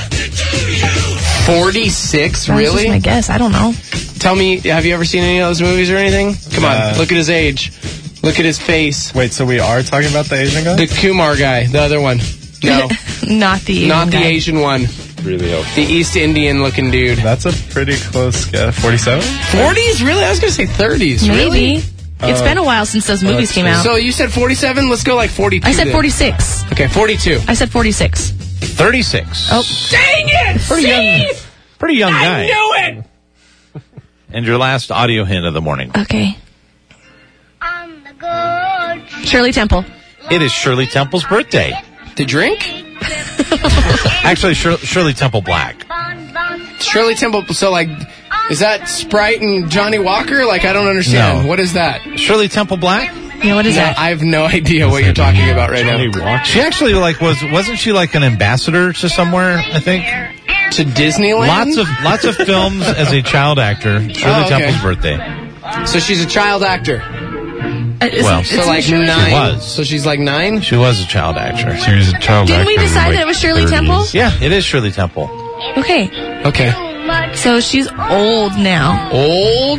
46?
That was
Really?
just my guess. I don't know.
Tell me, have you ever seen any of those movies or anything? Come on, look at his age. Look at his face.
Wait, so we are talking about the Asian guy?
The Kumar guy, the other one. No,
Not the Asian
not the
guy.
Asian one.
Really helpful.
The East Indian looking dude.
That's a pretty close guess. 47?
40s? Really? I was going to say 30s.
Maybe.
Really?
It's been a while since those movies came out.
So you said 47? Let's go 42.
I said
then.
46.
Okay, 42.
I said 46.
36.
Oh.
Dang it!
Pretty young guy.
I knew it!
And your last audio hint of the morning.
Okay. Shirley Temple.
It is Shirley Temple's birthday.
The drink?
Actually, Shirley Temple Black.
Shirley Temple, so is that Sprite and Johnny Walker? I don't understand.
No.
What is that?
Shirley Temple Black?
Yeah, what is that?
I have no idea what you're talking about right
Johnny
now.
Walker.
She actually wasn't she an ambassador to somewhere, I think?
To Disneyland?
Lots of films as a child actor. Shirley
okay.
Temple's birthday.
So she's a child actor.
Well,
So
It's
9.
She was.
So she's 9?
She was a child actor.
She was a child
Didn't we
actor in,
decide that it was Shirley
30s.
Temple?
Yeah, it is Shirley Temple.
Okay.
Okay.
So she's old now.
Old?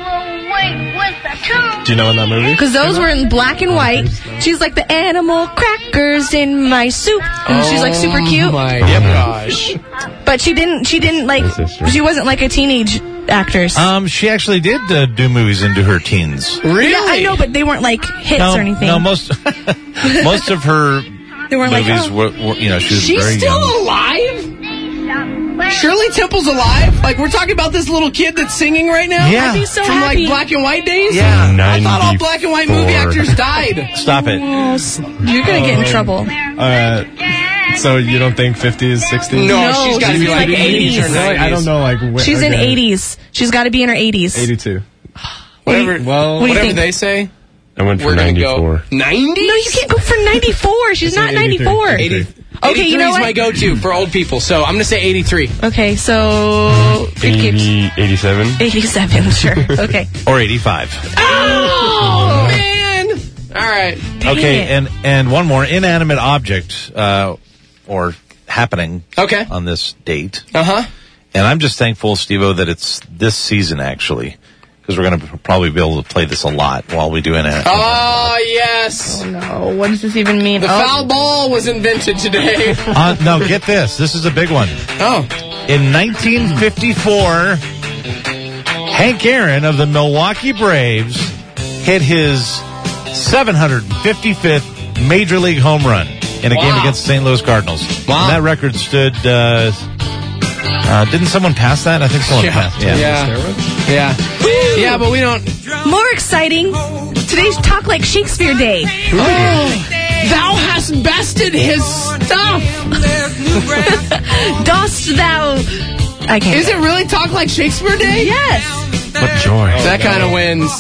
Do you know in that movie?
Because those were in black and white. She's like the animal crackers in my soup. And she's super cute.
Oh my gosh.
But she didn't she wasn't a teenage actress.
She actually did do movies into her teens.
Really?
Yeah, I know, but they weren't hits or anything.
No, most of her
they weren't
movies
oh.
were she was
She's
very
still
young.
alive? Shirley Temple's alive? We're talking about this little kid that's singing right now?
Yeah.
I'd be so
From
happy.
black and white days?
Yeah.
I thought all black and white movie
94.
actors died.
Stop it.
You're gonna get in trouble.
So you don't think 50s, 60s?
No, she's got to be
she's
80s or 90s.
I don't know,
She's in 80s. She's got to be in her 80s.
82.
Whatever,
Well,
What do you
whatever
think?
they say,
I went for
we're going to
94.
go 90?
No, you can't go for 94. She's not
83.
94.
80.
Okay, you know
is
what?
my go-to for old people, so I'm going to say 83.
Okay, so it keeps
87.
87. Sure. Okay.
Or 85.
Oh, man! All right.
Okay,
it.
and one more inanimate object or happening
Okay.
on this date.
Uh-huh.
And I'm just thankful, Steve-O, that it's this season, actually, because we're going to probably be able to play this a lot while we do inanimate.
Oh, yes.
No, what does this even mean?
The foul ball was invented today.
No, get this. This is a big one.
Oh.
In 1954, Hank Aaron of the Milwaukee Braves hit his 755th Major League home run in a game against the St. Louis Cardinals.
Wow.
And that record stood... didn't someone pass that? I think someone passed.
Yeah. Yeah, but we don't...
More exciting. Today's Talk Like Shakespeare Day.
Oh, thou hast bested his stuff.
Dost thou... I can't.
Is it really Talk Like Shakespeare Day?
Yes.
What joy.
That kind of wins.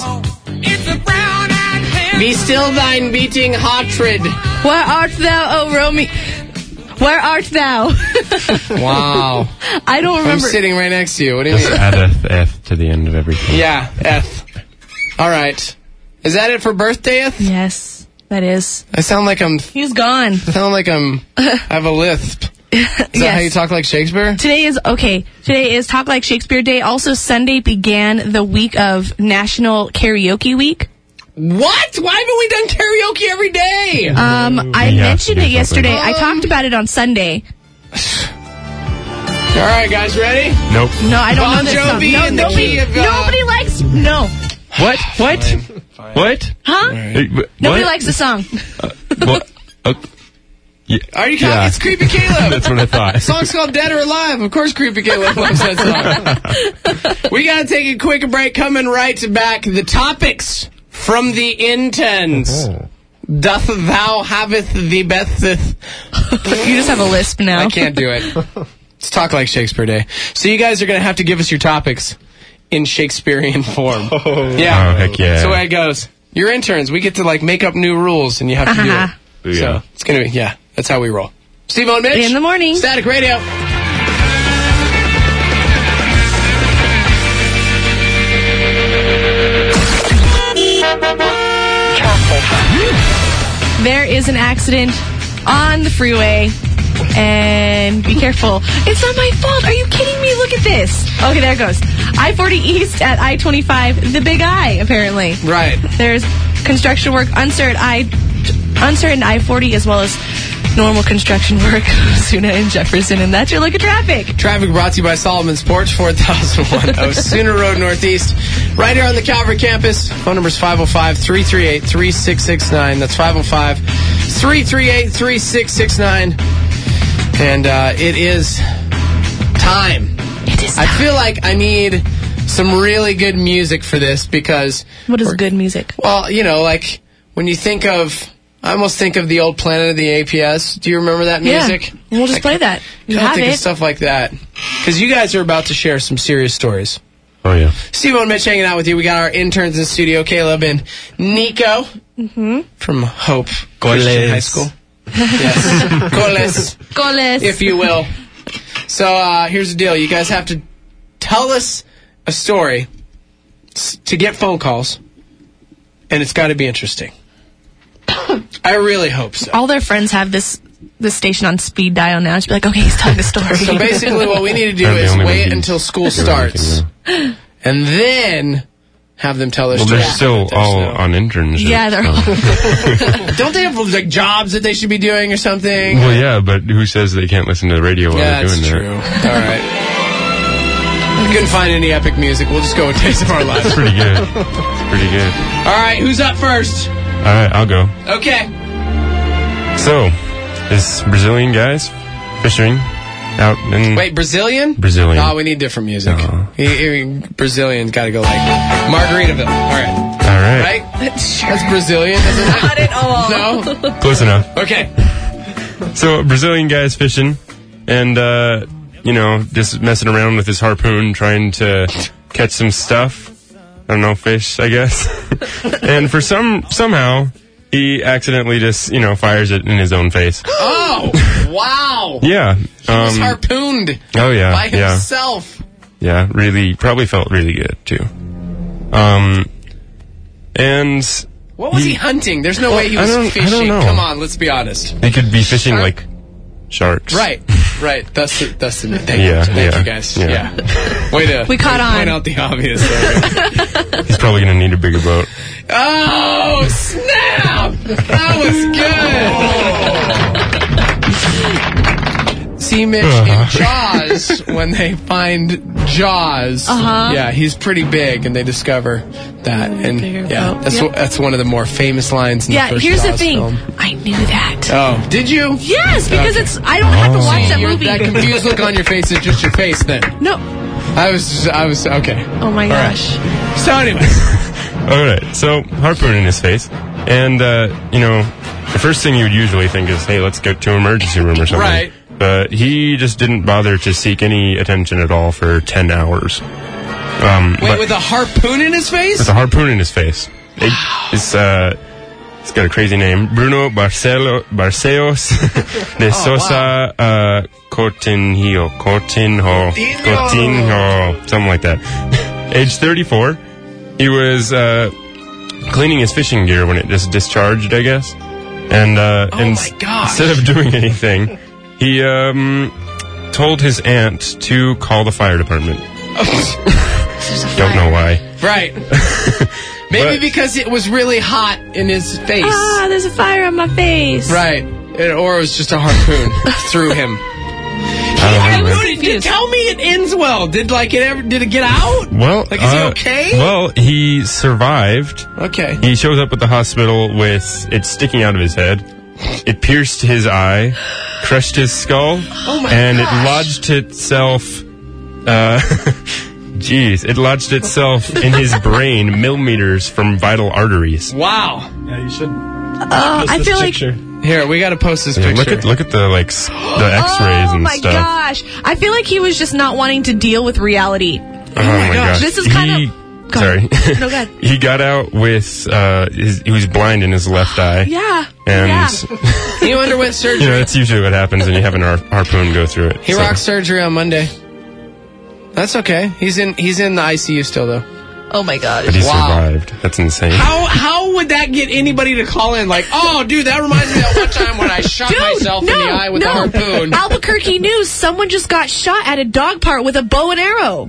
Be still thine beating heartred.
Where art thou, O Romeo? Where art thou?
Wow.
I don't
I'm
remember.
sitting right next to you. What do you
Just
mean?
add F to the end of everything.
Yeah, F. All right. Is that it for birthdayeth?
Yes, that is.
I sound like I'm...
He's gone.
I have a lisp. Is that how you talk like Shakespeare?
Today is Talk Like Shakespeare Day. Also, Sunday began the week of National Karaoke Week.
What? Why haven't we done karaoke every day?
I mentioned
do
it yesterday.
something.
I talked about it on Sunday.
All right, guys, ready?
Nope.
No, I don't
Bon
know this song.
Jovi
No,
in the
nobody,
key of,
nobody likes. No,
What? What? What?
huh? Nobody likes the song.
What?
Are you
Yeah.
It's Creepy Caleb.
That's what I thought.
The song's called Dead or Alive. Of course Creepy Caleb loves that song. We gotta take a quick break. Coming right back. The topics from the interns. Doth thou haveth the besteth.
You just have a lisp now.
I can't do it. It's Talk Like Shakespeare Day. So you guys are gonna have to give us your topics in Shakespearean form. Yeah.
Oh, heck yeah.
That's the way it goes. You're interns. We get to make up new rules and you have to do it.
Booyah.
So it's gonna be, that's how we roll. Steve-O and Mitch.
In the morning.
Static Radio.
there is an accident on the freeway. And be careful. It's not my fault. Are you kidding me? Look at this. Okay, there it goes. I-40 East at I-25. The Big I, apparently.
Right.
There's construction work uncertain I-40 as well as normal construction work. Osuna and Jefferson. And that's your look at traffic.
Traffic brought to you by Solomon's Porch, 4001 Osuna Road Northeast. Right here on the Calvary campus. Phone number is 505-338-3669. That's 505-338-3669. And it is time.
It is time.
I feel like I need some really good music for this because...
What is good music?
Well, you know, like when you think of... I almost think of the old Planet of the APS. Do you remember that music?
Yeah, we'll just play that. You
I
have
think
it.
of stuff like that. Because you guys are about to share some serious stories.
Oh, yeah.
Steve and Mitch hanging out with you. We got our interns in studio, Caleb and Nico from Hope Christian High School. Yes.
Goles.
If you will. So here's the deal. You guys have to tell us a story to get phone calls, and it's got to be interesting. I really hope so.
All their friends have this station on speed dial now. Just be like, okay, he's telling the story.
So basically what we need to do
I'm the
is
only one
wait
who-
until school starts, and then have them tell their
Well,
story.
they're still all on internship.
Yeah, they're all.
Don't they have like jobs that they should be doing or something?
Well, yeah, but who says they can't listen to the radio while
Yeah,
they're
that's
doing
true.
that?
All right. We couldn't find any epic music. We'll just go with Taste of Our Lives.
It's pretty good. It's pretty good.
All right, who's up first?
All right, I'll go.
Okay.
So, this Brazilian guy's fishing out in...
Wait, Brazilian?
Brazilian.
Oh, we need different music.
Oh.
Brazilian's got to go like Margaritaville. All right.
All right.
Right? That's Brazilian, isn't it?
Not at all.
No?
Close enough.
Okay.
So, a Brazilian guy's fishing and, just messing around with his harpoon, trying to catch some stuff. I don't know, fish, I guess. And for somehow, he accidentally just, fires it in his own face.
Oh, wow.
Yeah.
He was harpooned
Oh, yeah.
by
Yeah.
himself.
Yeah, really, probably felt really good, too. And
What was he hunting? There's no way he was
I don't
fishing.
know.
Come on, let's be honest.
he could be fishing
Shark?
like sharks.
Right. That's the thing.
Yeah,
Thank
yeah,
you guys.
yeah.
Yeah. Way to
We caught on.
point out the obvious there.
He's probably going to need a bigger boat.
Oh, snap! That was good. See, Mitch, in Jaws, when they find Jaws, yeah, he's pretty big, and they discover that. And
bigger
yeah,
boat.
that's one of the more famous lines in
Yeah,
the first
here's the
Jaws
thing.
film.
I knew that.
Oh, did you?
Yes, because
Okay.
I don't have to watch that
You're-
movie.
That confused look on your face is just your face then.
No.
I was okay.
Oh my gosh.
So anyway,
All right, so harpoon in his face. And, the first thing you would usually think is, hey, let's go to an emergency room or something.
Right.
But he just didn't bother to seek any attention at all for 10 hours.
wait, with a harpoon in his face?
With a harpoon in his face. It's got a crazy name. Bruno Barcelos de Sosa Coutinho, something like that. Age 34. He was cleaning his fishing gear when it just discharged, I guess. And
my gosh.
instead of doing anything, he told his aunt to call the fire department. Don't know why.
Right. Maybe
But-
because it was really hot in his face.
Ah, there's a fire on my face.
Right. Or it was just a harpoon through him.
I don't know.
Tell me it ends well. Did it get out?
Well,
Like, is he okay?
Well, he survived.
Okay.
He shows up at the hospital with it sticking out of his head. It pierced his eye, crushed his skull, and it lodged itself. It lodged itself in his brain, millimeters from vital arteries.
Wow.
Yeah, you should.
I feel like.
Here, we got to post this
Yeah,
picture.
look at the the X-rays
Oh
and
my
stuff.
gosh! I feel like he was just not wanting to deal with reality.
Oh my gosh!
This is kind of.
Sorry.
No, go ahead.
He got out with he was blind in his left eye.
Yeah.
And
He underwent surgery.
that's usually what happens when you have an harpoon go through it.
He rocked surgery on Monday. That's okay. He's in the ICU still though.
Oh my gosh.
But he
Wow.
survived. That's insane.
How would that get anybody to call in? Like, oh, dude, that reminds me of that one time when I shot myself in the eye with a harpoon.
Albuquerque news. Someone just got shot at a dog park with a bow and arrow.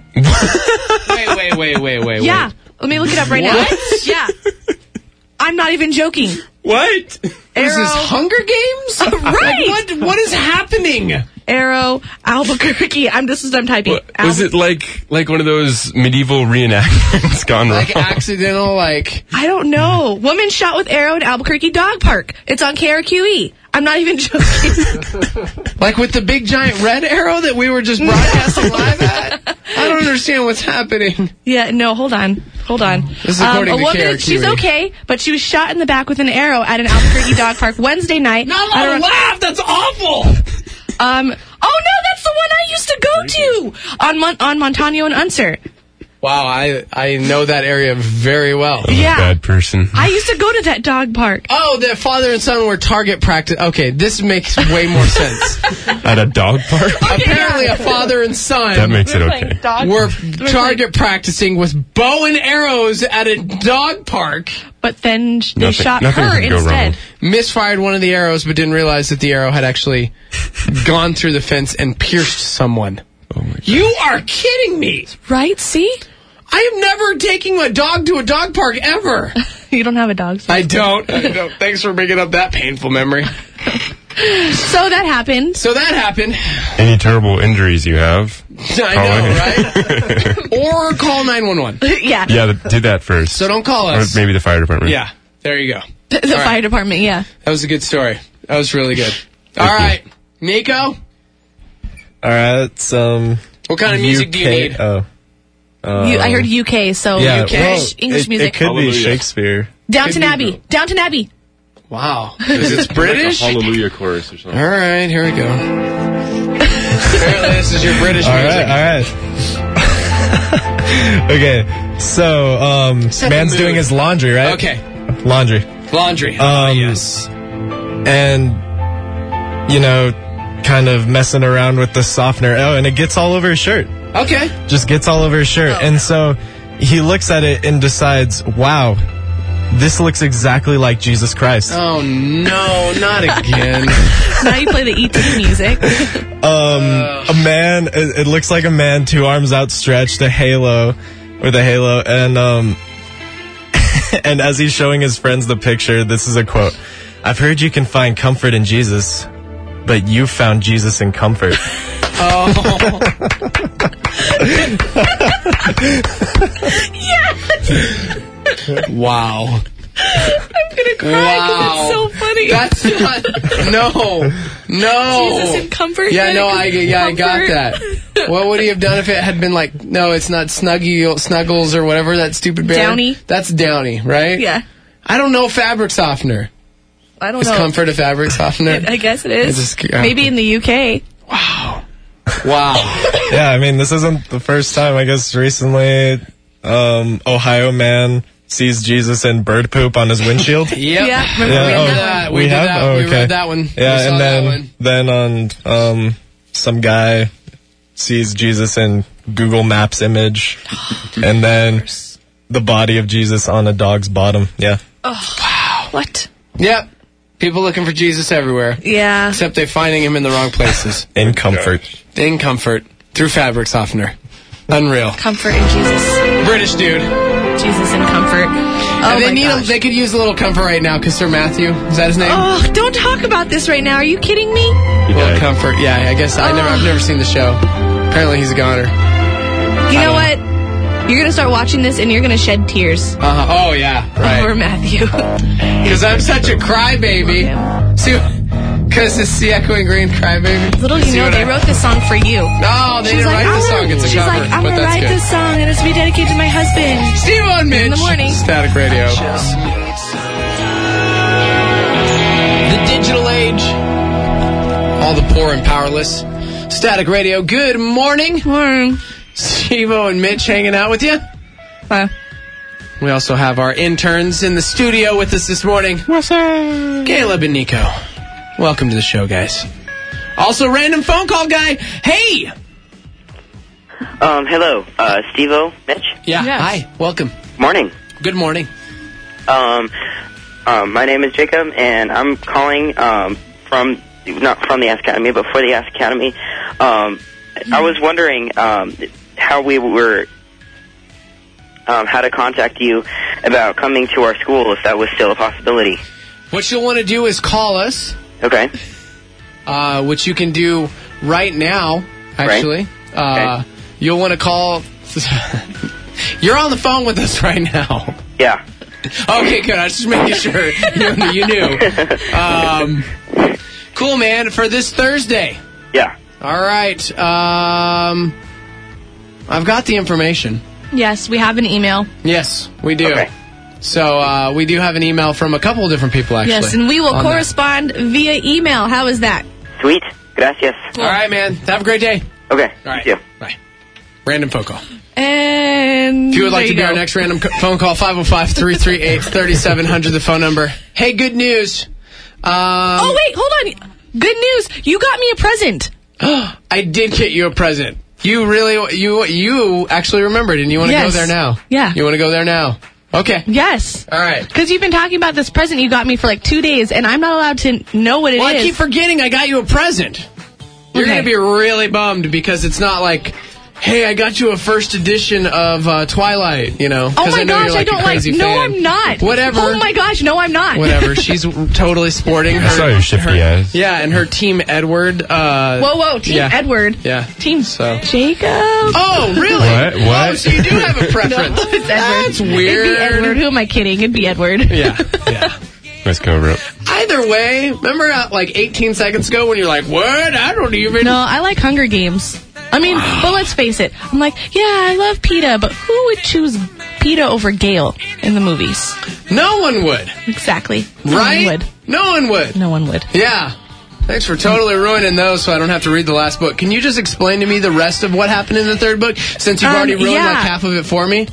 Wait.
Yeah. Let me look it up right now. Yeah. I'm not even joking.
What?
Is this Hunger Games?
Right.
Like, what is happening?
Arrow, Albuquerque. I'm typing.
Was it like one of those medieval reenactments gone wrong?
Like accidental, like...
I don't know. Woman shot with arrow in Albuquerque dog park. It's on KRQE. I'm not even joking.
Like with the big giant red arrow that we were just broadcasting live at? I don't understand what's happening.
Yeah, no, hold on.
This is according
a
to
woman,
KRQE.
she's okay, but she was shot in the back with an arrow at an Albuquerque dog park Wednesday night.
Not allowed to laugh! That's awful!
Oh no, that's the one I used to go to on Montano and Unser.
Wow, I know that area very well.
I'm a bad person.
I used to go to that dog park.
Oh, that father and son were target practice. Okay, this makes way more sense.
At a dog park?
Apparently, a father and son
That makes it okay.
were target practicing with bow and arrows at a dog park.
But then they shot
nothing
her
could go
instead.
wrong.
Misfired one of the arrows, but didn't realize that the arrow had actually gone through the fence and pierced someone.
Oh my God.
You are kidding me!
Right? See?
I am never taking a dog to a dog park ever.
You don't have a dog.
I don't. Thanks for bringing up that painful memory.
So that happened.
Any terrible injuries you have?
I know, right? Or call 911.
Yeah.
Yeah, do that first.
So don't call us.
Or maybe the fire department.
Yeah, there you go.
The
All right.
fire department, yeah.
That was a good story. That was really good. All right, Nico,
All right.
what kind of music do you need?
I heard UK, so
Yeah,
UK,
well,
English music.
It could
Hallelujah.
be Shakespeare.
Downton Abbey. Downton Abbey.
Wow, because it's British.
Hallelujah chorus or something.
All right, here we go. Apparently, this is your British
All
music.
right. Okay. So,
Set the
man's
mood.
doing his laundry, right?
Okay,
Laundry.
laundry.
Yes. And, kind of messing around with the softener. Oh, and it gets all over his shirt.
Okay.
Just gets all over his shirt. And so he looks at it and decides, wow, this looks exactly like Jesus Christ.
Oh no, not again.
Now you play the E.T. music.
A man, it looks like a man, 2 arms outstretched, a halo, and and as he's showing his friends the picture, this is a quote. I've heard you can find comfort in Jesus, but you found Jesus in comfort.
Wow.
I'm gonna cry because it's so funny.
That's not. No.
Jesus in comfort.
Yeah, no, I got
Comfort.
that. What would he have done if it had been like, no, it's not Snuggles or whatever, that stupid bear?
Downy.
That's Downy, right?
Yeah.
I don't know fabric softener.
I don't
Is
know.
Comfort a fabric softener?
I guess it is.
Just-
Maybe in the UK.
Wow.
Yeah, I mean, this isn't the first time. I guess recently, Ohio man sees Jesus in bird poop on his windshield.
Yep.
Yeah, remember
Yeah,
we
oh,
had that one.
We
we
did
have?
that.
Oh,
We
okay.
read that one. We
Yeah,
saw
and
that one.
then on some guy sees Jesus in Google Maps image, and then the body of Jesus on a dog's bottom. Yeah.
What?
Yep. People looking for Jesus everywhere.
Yeah.
Except they're finding him in the wrong places.
In comfort.
In comfort. Through fabric softener. Unreal.
Comfort in Jesus.
British dude.
Jesus in comfort. Oh
And
my gosh.
they could use a little comfort right now because Sir Matthew, is that his name?
Oh, don't talk about this right now. Are you kidding me?
He
Well,
died.
comfort. Yeah, I guess I've never seen the show. Apparently he's a goner.
You know what? You're going to start watching this and you're going to shed tears
Oh yeah,
over
right.
Matthew.
Because I'm such a crybaby. See, because it's the Echoing Green crybaby.
Little you
See
know,
what
they
I-
wrote this song for you.
No, they didn't write the song. It's a
she's
cover,
like, I'm
but
going to
that's
write
good.
this song and it's to be dedicated to my husband.
Steve on Mitch.
In the morning.
Static Radio. The digital age. All the poor and powerless. Static Radio. Good morning.
Morning.
Steve-O and Mitch hanging out with you. We also have our interns in the studio with us this morning. What's up? Caleb and Nico. Welcome to the show, guys. Also, random phone call guy. Hey!
Hello, Steve-O, Mitch.
Yeah.
Yes.
Hi. Welcome.
Morning.
Good morning.
My name is Jacob, and I'm calling not from the Ask Academy, but for the Ask Academy. I was wondering how to contact you about coming to our school, if that was still a possibility.
What you'll want to do is call us.
Okay.
Which you can do right now, actually.
Right. Okay.
You'll want to call... You're on the phone with us right now.
Yeah.
Okay, good. I was just making sure you knew. Cool, man. For this Thursday.
Yeah.
All right. I've got the information.
Yes, we have an email.
Yes, we do.
Okay.
So we do have an email from a couple of different people, actually.
Yes, and we will
on
correspond via email. How is that?
Sweet. Gracias.
that. All right, man. Have a great day.
Okay.
All right.
Thank you.
Bye. Random phone call.
And
If you would like to
there
be our
go.
next random phone call, 505-338-3700, the phone number. Hey, good news.
Oh, wait, hold on. Good news. You got me a present.
I did get you a present. You really, you actually remembered, and you want to
Yes.
go there now.
Yeah.
You want to go there now. Okay.
Yes.
All right.
Because you've been talking about this present you got me for like 2 days, and I'm not allowed to know what it is.
Well, I keep forgetting I got you a present. You're
Okay.
going to be really bummed because it's not like, hey, I got you a first edition of Twilight, you know.
Oh
'cause
my
I know
gosh,
you're like
I don't
a crazy
like.
fan.
No, I'm not.
Whatever.
Oh my gosh, no, I'm not.
Whatever. She's totally sporting her.
I saw your shifty eyes.
Yeah, and her Team Edward.
Whoa, Team
yeah.
Edward.
Yeah.
Team
So.
Jacob.
Oh, really?
What?
Oh, so you do have a preference.
No, it's Edward.
That's weird.
It'd be Edward. Who am I kidding? It'd be Edward.
Yeah.
Nice cover up.
Either way, remember like 18 seconds ago when you're like, what? I don't even...
No, I like Hunger Games. I mean, but let's face it. I'm like, yeah, I love PETA, but who would choose PETA over Gale in the movies?
No one would.
Exactly. No
Right?
one would.
No one would.
No one would.
Yeah. Thanks for totally ruining those so I don't have to read the last book. Can you just explain to me the rest of what happened in the third book since you've already ruined
yeah.
like half of it for me?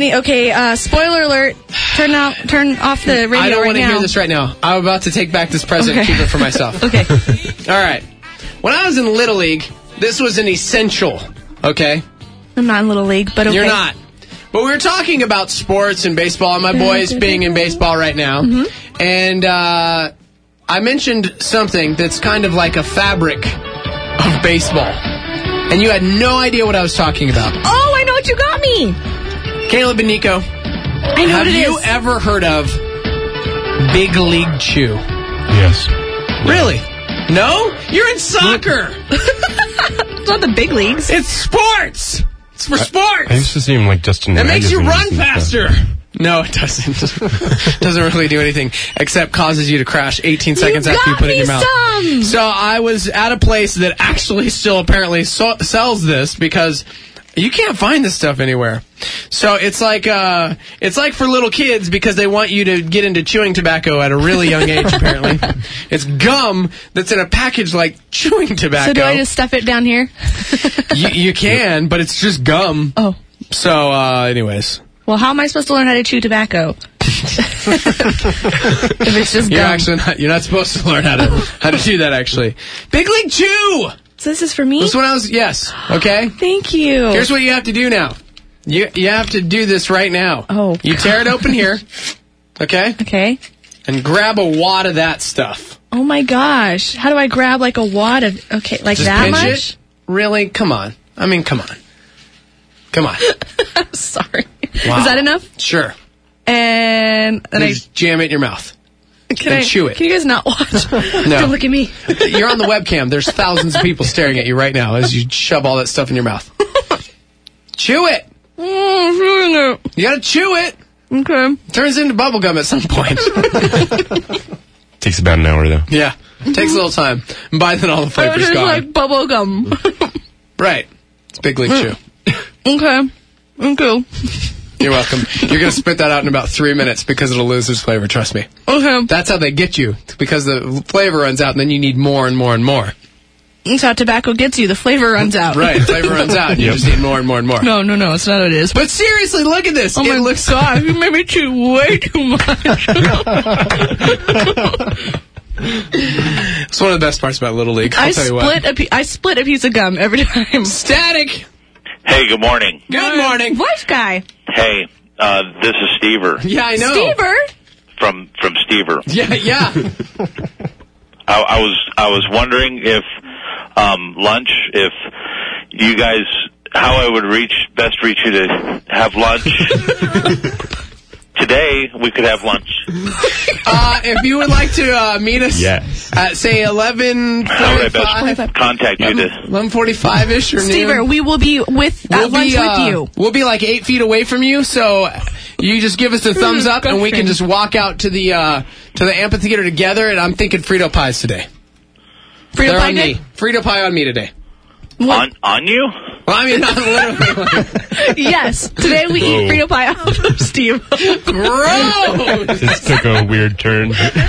Spoiler alert. Turn off the radio
I don't
right
want to
now.
hear this right now. I'm about to take back this present and
Okay.
keep it for myself.
Okay.
All right. When I was in Little League, this was an essential, okay?
I'm not in Little League, but okay.
You're not. But we were talking about sports and baseball, and my boy's being in baseball right now.
Mm-hmm.
And I mentioned something that's kind of like a fabric of baseball. And you had no idea what I was talking about.
Oh, I know what you got me.
Caleb and Nico,
I know
have
what it
you
is.
ever heard of Big League Chew?
Yes.
Really? No? You're in soccer.
It's not the big leagues.
It's sports. It's for sports.
I used to see him like just in
It makes you
magazines
run
and stuff.
faster. No, it doesn't. Doesn't really do anything except causes you to crash 18 seconds after you put it in your mouth.
Some.
So I was at a place that actually still apparently sells this because you can't find this stuff anywhere. So it's like for little kids because they want you to get into chewing tobacco at a really young age. Apparently, it's gum that's in a package like chewing tobacco.
So do I just stuff it down here?
You can, but it's just gum.
Oh.
So, anyways.
Well, how am I supposed to learn how to chew tobacco? If it's just gum.
You're not supposed to learn how to do that, actually. Big League Chew!
So this is for me?
This is when I was, yes, okay?
Thank you.
Here's what you have to do now. You have to do this right now.
Oh.
You tear it open here, okay?
Okay.
And grab a wad of that stuff.
Oh my gosh. How do I grab like a wad of, okay, like
Just
that
pinch
much?
it. Really? Come on. I mean, come on. Come on.
I'm sorry.
Wow.
Is that enough?
Sure.
And then
Just jam it in your mouth.
can
and chew it.
Can you guys not watch?
No.
Don't look at me.
You're on the webcam. There's thousands of people staring at you right now as you shove all that stuff in your mouth. Chew it.
I'm feeling it.
You gotta chew it.
Okay.
It turns into bubblegum at some point.
Takes about an hour though.
Yeah. Takes a little time. And by then all the
Oh, it
flavor's
tastes
gone.
like bubble gum.
Right. It's Big League Chew.
Okay. Okay.
You're welcome. You're gonna spit that out in about 3 minutes because it'll lose its flavor, trust me.
Okay.
That's how they get you. It's because the flavor runs out and then you need more and more and more.
That's how tobacco gets you. The flavor runs out.
Right. Flavor runs out and you just need more and more and more.
No, it's not what it is.
But seriously, look at this.
Oh my
It looks
God, you made me chew way too much.
It's one of the best parts about Little League. I'll tell you what.
I split a piece of gum every time.
Static.
Hey, good morning.
Good morning.
Voice guy.
Hey, this is Stever.
Yeah, I know.
Stever?
From Stever.
Yeah.
I was wondering if lunch, if you guys, how I would best reach you to have lunch. Today, we could have lunch.
If you would like to meet us at, say, 11:45.
How would I best contact you?
11:45-ish or noon.
Stever, we will be at lunch with you.
We'll be like 8 feet away from you, so you just give us a thumbs up, and we can just walk out to the amphitheater together, and I'm thinking Frito Pies today.
Frito pie
on me. Frito Pie on me today.
On you?
Well, I mean, not literally.
Yes. Today we eat Frito pie off of Steve.
Gross!
This took a weird turn.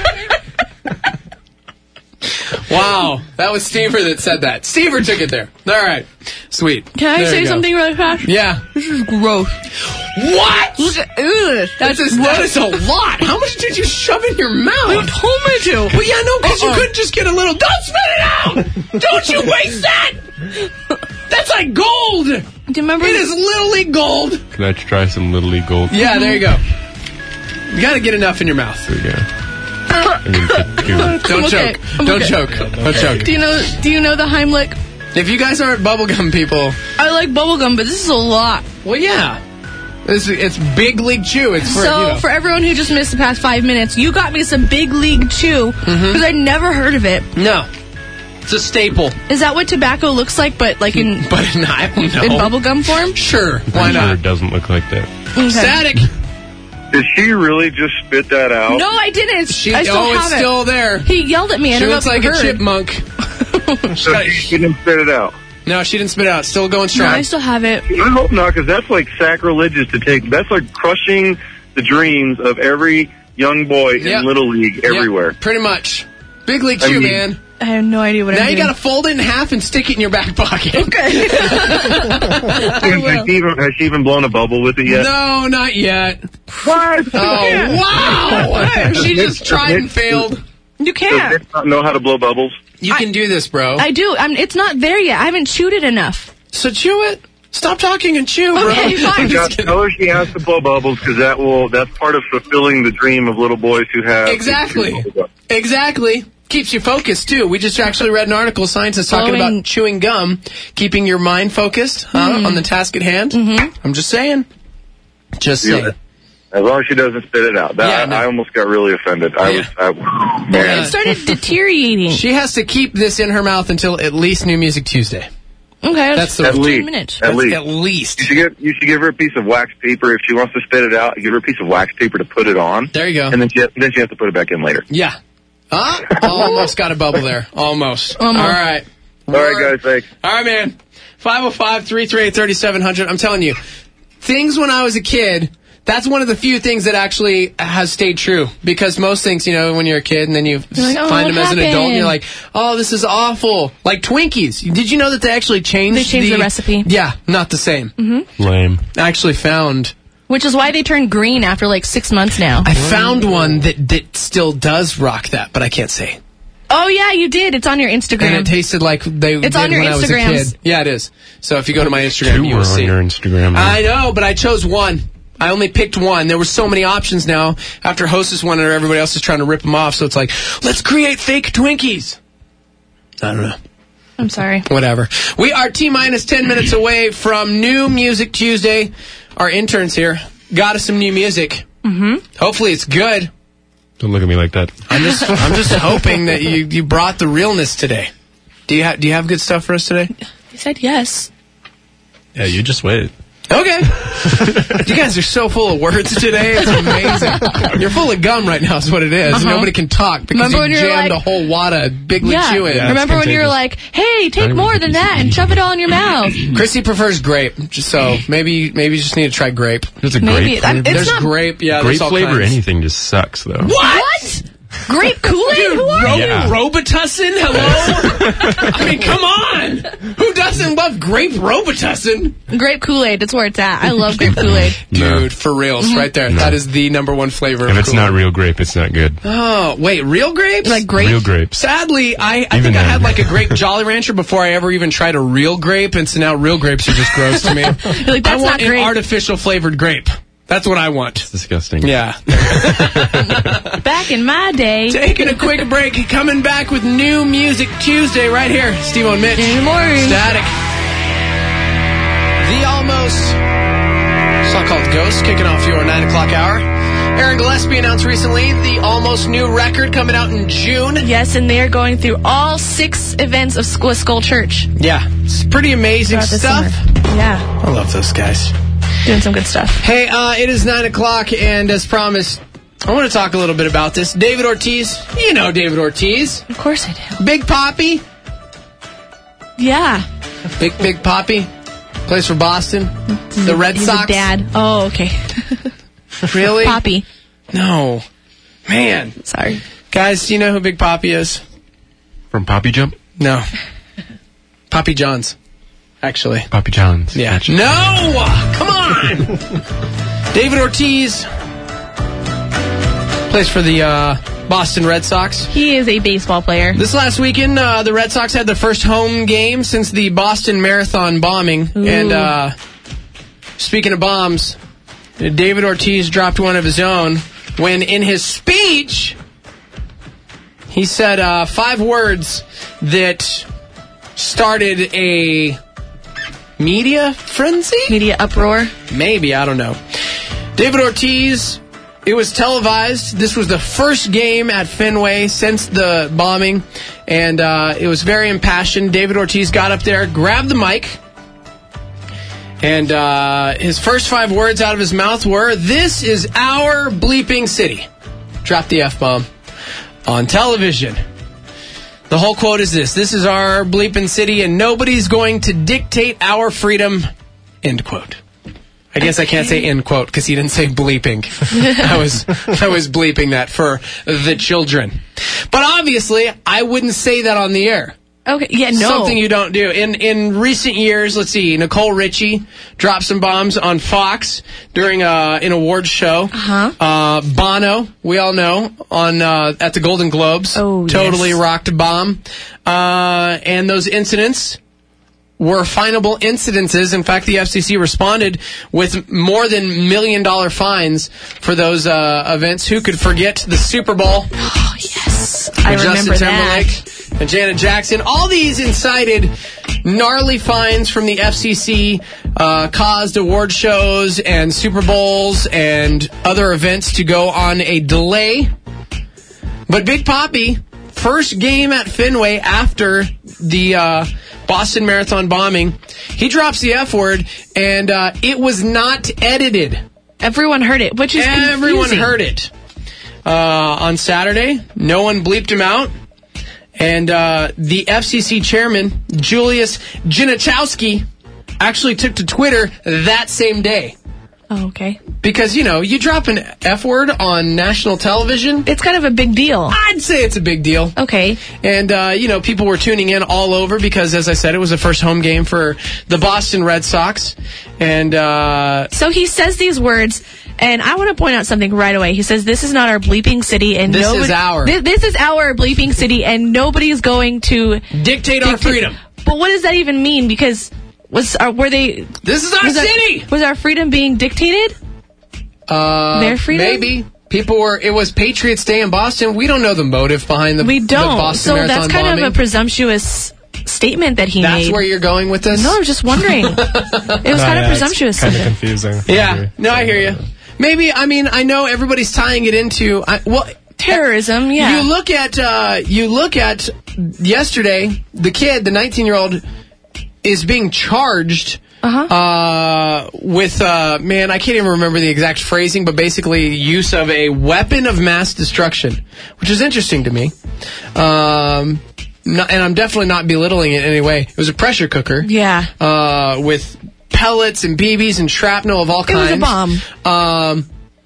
Wow. That was Stever that said that. Stever took it there. All right. Sweet.
Can I say something really fast?
Yeah.
This is gross.
What?
Look at that
is a lot. How much did you shove in your mouth?
You told me to.
Well, yeah, no, because you couldn't just get a little. Don't spit it out! Don't you waste that! That's like gold!
Do you remember?
It is Little League gold.
Can I try some Little League gold?
Yeah, there you go. You gotta get enough in your mouth.
There you go. I'm gonna take 2.
Don't choke. Don't choke. Don't choke.
Do you know the Heimlich?
If you guys aren't bubblegum people,
I like bubblegum, but this is a lot.
well, yeah. It's Big League Chew. It's for,
for everyone who just missed the past 5 minutes, you got me some Big League Chew because I'd never heard of it.
No. It's a staple.
Is that what tobacco looks like, but like in
I don't know.
in bubblegum form?
Sure. Why
Sure,
not?
it doesn't look like that.
Okay.
Static.
Did she really just spit that out?
No, I didn't. I still
it's
have it.
still there.
He yelled at me. I
She
don't know
looks
if
like
you
a
heard.
chipmunk.
So she didn't spit it out.
No, she didn't spit it out. Still going
No,
strong.
I still have it.
I hope not, because that's like sacrilegious to take. That's like crushing the dreams of every young boy
Yep.
in Little League
Yep,
pretty
pretty much. Big League
I
Chew,
mean-
man.
I have no idea what
Now
I'm
you
doing.
gotta fold it in half and stick it in your back pocket.
Okay.
Has she even blown a bubble with it yet?
No, not yet.
What?
Oh, wow! She just tried and failed.
You
Does
can't.
Nick not know how to blow bubbles?
You can do this, bro.
I do. It's not there yet. I haven't chewed it enough.
So chew it. Stop talking and chew, bro.
Okay, fine.
I'm just kidding.
Tell her she has to blow bubbles, because that's part of fulfilling the dream of little boys who have...
Exactly. Keeps you focused, too. We just actually read an article, scientists talking
Blowing-
about chewing gum, keeping your mind focused on the task at hand. I'm just saying. Just saying.
As long as she doesn't spit it out.
Yeah, no.
I almost got really offended.
It
Man.
started deteriorating.
She has to keep this in her mouth until at least New Music Tuesday.
Okay,
That's the
15
least.
minutes.
At least.
At least.
You should give her a piece of wax paper. If she wants to spit it out, give her a piece of wax paper to put it on.
There you go.
And then she has to put it back in later.
Yeah. Almost got a bubble there. Almost. All right.
All right, guys, thanks.
All right, man. 505-338-3700. I'm telling you, things when I was a kid, that's one of the few things that actually has stayed true. Because most things, when you're a kid and then you
like, oh,
find
what
them as an adult and
happened?
you're like, oh, this is awful. Like Twinkies. Did you know that they actually changed
They changed the recipe.
Yeah, not the same.
Lame.
I actually found...
Which is why they turn green after like 6 months now.
I found one that still does rock that, but I can't say.
Oh yeah, you did. It's on your Instagram.
And it tasted like they
It's
did
on your
when I was a
Instagrams.
kid. Yeah, it is. So if you go to my Instagram,
2
you
were
will
on
see.
your Instagram.
I know, but I chose one. I only picked one. There were so many options now. After Hostess won it, everybody else is trying to rip them off. So it's like, let's create fake Twinkies. I don't know.
I'm sorry.
Whatever. We are T-minus 10 minutes away from New Music Tuesday. Our interns here got us some new music. Hopefully it's good.
Don't look at me like that.
I'm just hoping that you brought the realness today. Do you have good stuff for us today?
You said yes.
Yeah, you just wait.
Okay. You guys are so full of words today. It's amazing. You're full of gum right now is what it is. Nobody can talk because
Remember when
you
you were
jammed
like-
a whole wad of Big League
Yeah.
Chew in.
Yeah.
Remember when you were
contagious.
like, hey, take
even
more
think
than
it's
that and shove it all in your mouth.
Chrissy prefers grape, so maybe you just need to try grape.
There's a
Maybe.
grape flavor.
It's
There's
not-
grape. Yeah,
Grape
there's all
flavor
kinds.
anything just sucks, though.
What? Grape Kool-Aid? Who are you?
Robitussin? Hello? I mean, come on! Who doesn't love grape Robitussin?
Grape Kool-Aid, that's where it's at. I love grape Kool-Aid.
Dude, for reals, right there. That is the #1 flavor.
If it's not real grape, it's not good.
Oh, wait, real grapes?
Like grape?
Real grapes.
Sadly, I think I had like a grape Jolly Rancher before I ever even tried a real grape, and so now real grapes are just gross to me.
Like, that's
I want
not grape.
an artificial flavored grape. That's what I want.
It's disgusting.
Yeah.
Back in my day.
Taking a quick break, coming back with New Music Tuesday right here. Steve and Mitch.
In the morning.
Static. The Almost. Song called Ghost, kicking off your 9 o'clock hour. Aaron Gillespie announced recently the Almost new record coming out in June.
Yes, and they're going through all 6 events of Skull Church.
Yeah, it's pretty amazing
Throughout the
stuff.
summer. Yeah.
I love those guys.
Doing some good stuff.
Hey, it is 9 o'clock, and as promised, I want to talk a little bit about this. David Ortiz. You know David Ortiz.
Of course I do.
Big Poppy.
Yeah.
Big Poppy. Plays for Boston. The Red
He's
Sox.
a dad. Oh, okay.
Really?
Poppy.
No. Man.
Sorry.
Guys, do you know who Big Poppy is?
From Poppy Jump?
No. Poppy Johns. Actually.
Poppy Johns.
Yeah.
Actually.
No! Come on! David Ortiz plays for the Boston Red Sox.
He is a baseball player.
This last weekend, the Red Sox had their first home game since the Boston Marathon bombing.
Ooh.
And speaking of bombs, David Ortiz dropped one of his own when in his speech he said 5 words that started a media frenzy?
Media uproar?
Maybe, I don't know. David Ortiz, it was televised. This was the first game at Fenway since the bombing, and it was very impassioned. David Ortiz got up there, grabbed the mic, and his first 5 words out of his mouth were, "This is our bleeping city." Dropped the F-bomb on television. The whole quote is this: "This is our bleeping city, and nobody's going to dictate our freedom." End quote. I guess I can't say end quote because he didn't say bleeping. I was bleeping that for the children. But obviously, I wouldn't say that on the air.
Okay, yeah, no.
Something you don't do. In recent years, let's see, Nicole Richie dropped some bombs on Fox during an awards show.
Uh-huh.
Bono, we all know, on at the Golden Globes.
Oh,
totally
yes.
rocked a bomb. And those incidents were finable incidences. In fact, the FCC responded with more than $1 million fines for those events. Who could forget the Super Bowl?
Oh, yes. I
Justin
remember
Timberlake
that.
and Janet Jackson. All these incited gnarly fines from the FCC, caused award shows and Super Bowls and other events to go on a delay. But Big Poppy, first game at Fenway after the Boston Marathon bombing, he drops the F word, and it was not edited.
Everyone heard it, which is
Everyone
confusing.
heard it. On Saturday, no one bleeped him out. And the FCC chairman, Julius Genachowski, actually took to Twitter that same day.
Oh, okay.
Because, you drop an F word on national television.
It's kind of a big deal.
I'd say it's a big deal.
Okay.
And, people were tuning in all over because, as I said, it was the first home game for the Boston Red Sox. And
so he says these words, and I want to point out something right away. He says, "This is not our bleeping city, and
This is our.
This is our bleeping city, and nobody's going to
dictate our freedom."
But what does that even mean? Because were they?
This is our city.
Was our freedom being dictated? Their freedom?
Maybe. It was Patriots Day in Boston. We don't know the motive behind the
We don't.
The Boston
So
Marathon
that's kind
bombing.
of a presumptuous statement that he made.
That's where you're going with this?
No, I was just wondering. It was kind of presumptuous.
Kind of confusing.
Yeah. No, I hear you. Maybe, I know everybody's tying it into,
terrorism, yeah.
You look at yesterday, the kid, the 19-year-old, is being charged with, I can't even remember the exact phrasing, but basically use of a weapon of mass destruction, which is interesting to me. And I'm definitely not belittling it in any way. It was a pressure cooker.
Yeah.
With pellets and BBs and shrapnel of all kinds.
It was a bomb.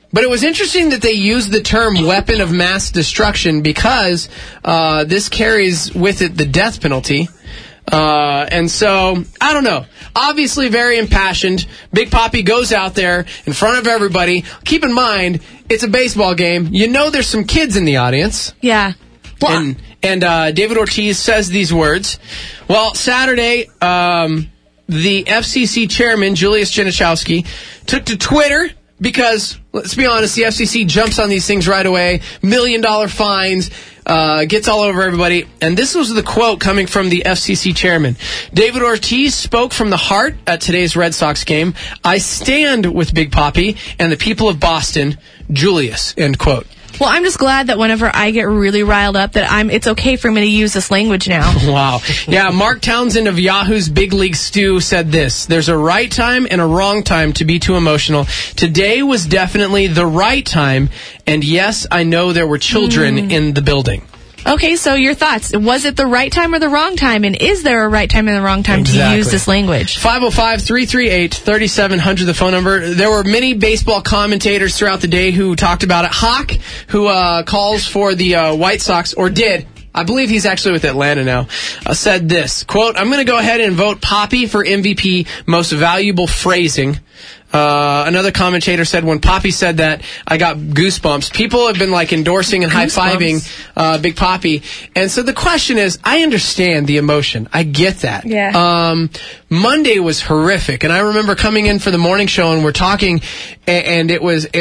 But it was interesting that they used the term weapon of mass destruction because this carries with it the death penalty. And so, I don't know. Obviously very impassioned. Big Papi goes out there in front of everybody. Keep in mind, it's a baseball game. You know there's some kids in the audience.
Yeah.
And David Ortiz says these words. Well, Saturday, the FCC chairman, Julius Janiszowski, took to Twitter because, let's be honest, the FCC jumps on these things right away. $1 million fines, gets all over everybody. And this was the quote coming from the FCC chairman. David Ortiz spoke from the heart at today's Red Sox game. I stand with Big Papi and the people of Boston, Julius, end quote.
Well, I'm just glad that whenever I get really riled up, that it's okay for me to use this language now.
Wow. Yeah, Mark Townsend of Yahoo's Big League Stew said this. There's a right time and a wrong time to be too emotional. Today was definitely the right time, and yes, I know there were children in the building.
Okay, so your thoughts. Was it the right time or the wrong time? And is there a right time and the wrong time to use this language?
505-338-3700, the phone number. There were many baseball commentators throughout the day who talked about it. Hawk, who calls for the White Sox, or did, I believe he's actually with Atlanta now, said this, quote, I'm going to go ahead and vote Papi for MVP, most valuable phrasing. Another commentator said when Papi said that, I got goosebumps. People have been like endorsing and high-fiving Big Papi. And so the question is, I understand the emotion. I get that.
Yeah.
Monday was horrific. And I remember coming in for the morning show and we're talking and it was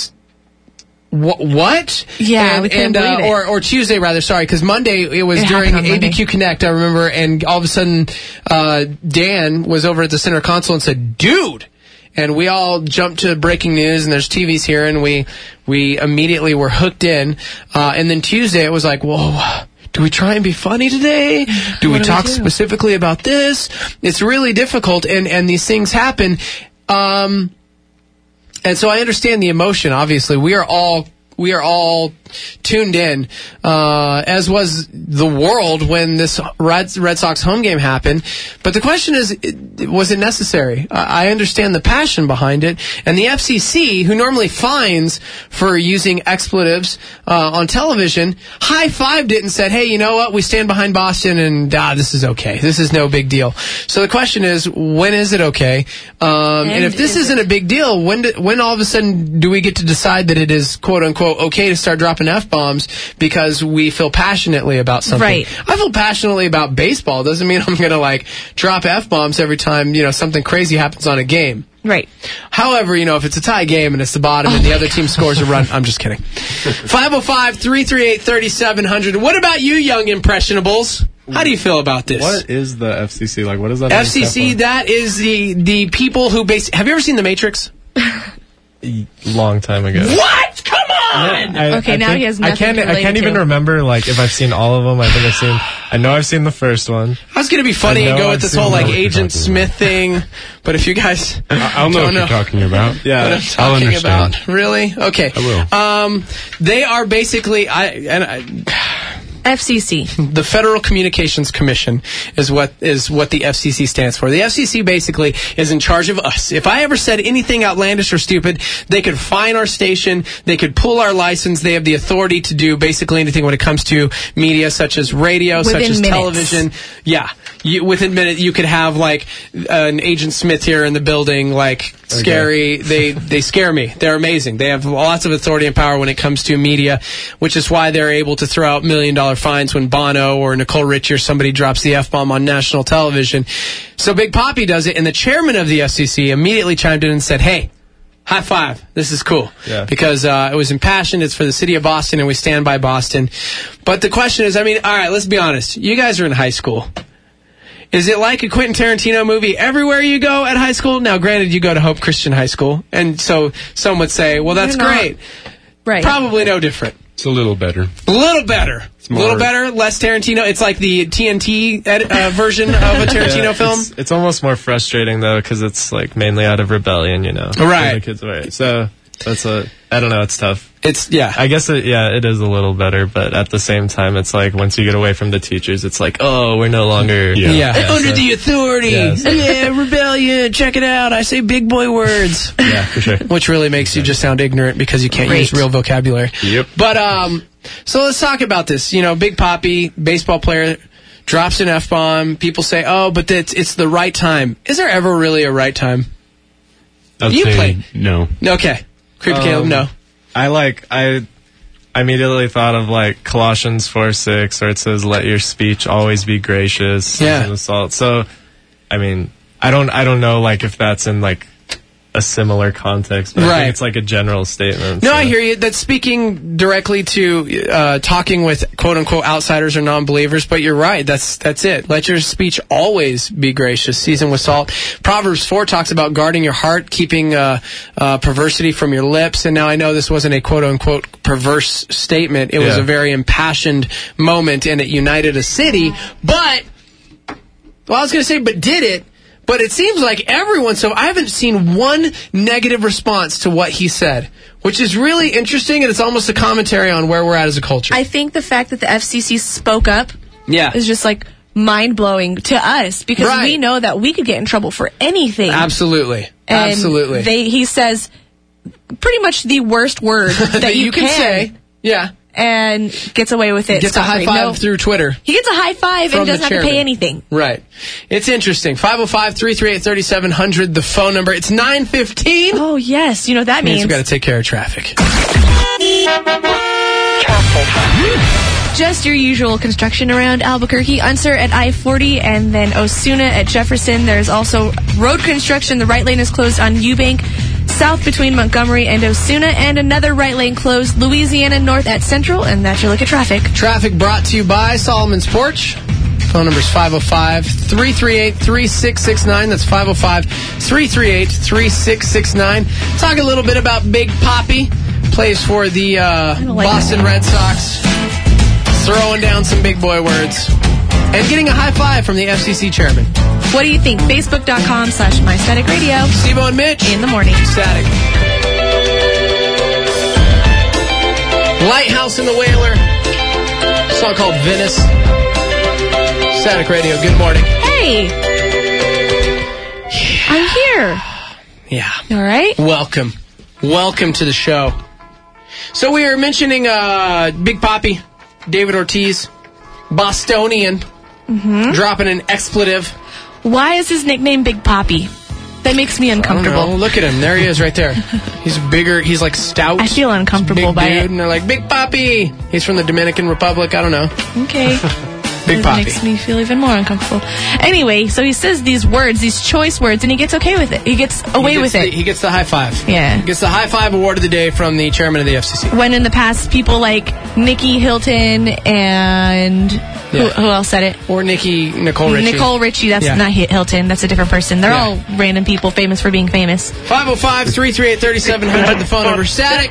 what?
Yeah, we couldn't believe it.
Or Tuesday rather, sorry, because Monday it was during ABQ Connect, I remember, and all of a sudden Dan was over at the center console and said, dude! And we all jumped to breaking news, and there's TVs here, and we immediately were hooked in. And then Tuesday it was like, whoa, do we try and be funny today? Do we talk specifically about this? It's really difficult, and these things happen. And so I understand the emotion, obviously. We are all tuned in, as was the world when this Red Sox home game happened. But the question is, was it necessary? I understand the passion behind it. And the FCC, who normally fines for using expletives on television, high-fived it and said, hey, you know what? We stand behind Boston, and this is okay. This is no big deal. So the question is, when is it okay? And if this isn't a big deal, when all of a sudden do we get to decide that it is, quote-unquote, okay to start dropping F-bombs because we feel passionately about something?
Right.
I feel passionately about baseball. Doesn't mean I'm going to, drop F-bombs every time, something crazy happens on a game.
Right.
However, if it's a tie game and it's the bottom and the other team scores a run, I'm just kidding. 505-338-3700. What about you, young impressionables? How do you feel about this?
What is the FCC? What is that?
FCC, that is the people who have you ever seen The Matrix?
Long time ago.
What? Come on!
Okay, now he has nothing
I can't even remember, if I've seen all of them. I know I've seen the first one.
I was going to be funny and go with this whole, Agent Smith thing, but if you guys
I'll know what you're talking about.
Yeah,
what I'm talking
I'll understand.
about. Really? Okay.
I will.
They are basically,
FCC.
The Federal Communications Commission is what the FCC stands for. The FCC basically is in charge of us. If I ever said anything outlandish or stupid, they could fine our station, they could pull our license, they have the authority to do basically anything when it comes to media, such as radio, such as television. Yeah. Within minutes, you could have, an Agent Smith here in the building, scary. Okay. They scare me. They're amazing. They have lots of authority and power when it comes to media, which is why they're able to throw out $1 million fines when Bono or Nicole Richie or somebody drops the F-bomb on national television. So Big Papi does it, and the chairman of the FCC immediately chimed in and said, hey, high five. This is cool. Yeah. Because it was impassioned. It's for the city of Boston, and we stand by Boston. But the question is, all right, let's be honest. You guys are in high school. Is it like a Quentin Tarantino movie everywhere you go at high school? Now, granted, you go to Hope Christian High School, and so some would say, well, that's great.
Right.
Probably no different.
It's a little better.
A little better. A little better, less Tarantino. It's like the TNT version of a Tarantino film.
It's almost more frustrating, though, because it's mainly out of rebellion,
Right.
The kids away. So I don't know, it's tough.
It's, yeah.
I guess it is a little better, but at the same time, it's like once you get away from the teachers, it's like, oh, we're no longer
under the authority.
Yeah,
Rebellion. Check it out. I say big boy words.
Yeah, for sure.
Which really makes you just sound ignorant because you can't use real vocabulary.
Yep.
But so let's talk about this. You know, Big Papi, baseball player, drops an F-bomb. People say, oh, but it's the right time. Is there ever really a right time?
I'd
You
say
play.
no.
Okay. Creepy Caleb, no.
I immediately thought of like Colossians 4:6, where it says, "Let your speech always be gracious."
Yeah.
And assault. So, I mean, I don't know like if that's in like a similar context, but I think it's like a general statement.
No, I hear you. That's speaking directly to talking with quote-unquote outsiders or non-believers, but you're right. That's it. Let your speech always be gracious, seasoned with salt. Proverbs 4 talks about guarding your heart, keeping perversity from your lips, and now I know this wasn't a quote-unquote perverse statement. It was a very impassioned moment, and it united a city, but... Well, I was going to say, but did it? But it seems like everyone, so I haven't seen one negative response to what he said, which is really interesting, and it's almost a commentary on where we're at as a culture.
I think the fact that the FCC spoke up is just like mind-blowing to us, because we know that we could get in trouble for anything.
Absolutely.
And
Absolutely.
He says pretty much the worst word that you can
say. Yeah.
And gets away with it.
Gets a high five through Twitter.
He gets a high five and doesn't have to pay anything.
Right. It's interesting. 505-338-3700, the phone number. It's 9:15.
Oh, yes. You know what that means.
We've got to take care of traffic.
Just your usual construction around Albuquerque. Unser at I-40 and then Osuna at Jefferson. There's also road construction. The right lane is closed on Eubank, south between Montgomery and Osuna, and another right lane closed Louisiana north at Central, and that's your look at traffic.
Traffic brought to you by Solomon's Porch. Phone number is 505-338-3669. That's 505-338-3669. Talk a little bit about Big Papi. Plays for the Boston Red Sox. Throwing down some big boy words. And getting a high five from the FCC chairman.
What do you think? Facebook.com/MyStaticRadio.
Steve-O and Mitch.
In the morning.
Static. Lighthouse in the Whaler. A song called Venice. Static Radio. Good morning.
Hey. I'm here.
Yeah.
All right.
Welcome. Welcome to the show. So we were mentioning Big Papi, David Ortiz, Bostonian, dropping an expletive.
Why is his nickname Big Papi? That makes me uncomfortable.
I don't know. Look at him. There he is right there. He's bigger. He's like stout.
I feel uncomfortable
big
by
dude,
it.
And they're like, Big Papi. He's from the Dominican Republic. I don't know.
Okay.
Big
It
Papi.
makes me feel even more uncomfortable. Anyway, so he says these words, these choice words, and he gets okay with it. He gets away with it.
He gets the high five.
Yeah.
He gets the high five award of the day from the chairman of the FCC.
When in the past, people like Nikki Hilton and who else said it?
Or Nicole Richie.
Nicole Richie. That's not Hilton. That's a different person. They're all random people famous for being famous.
505-338-3700, the phone number. Static.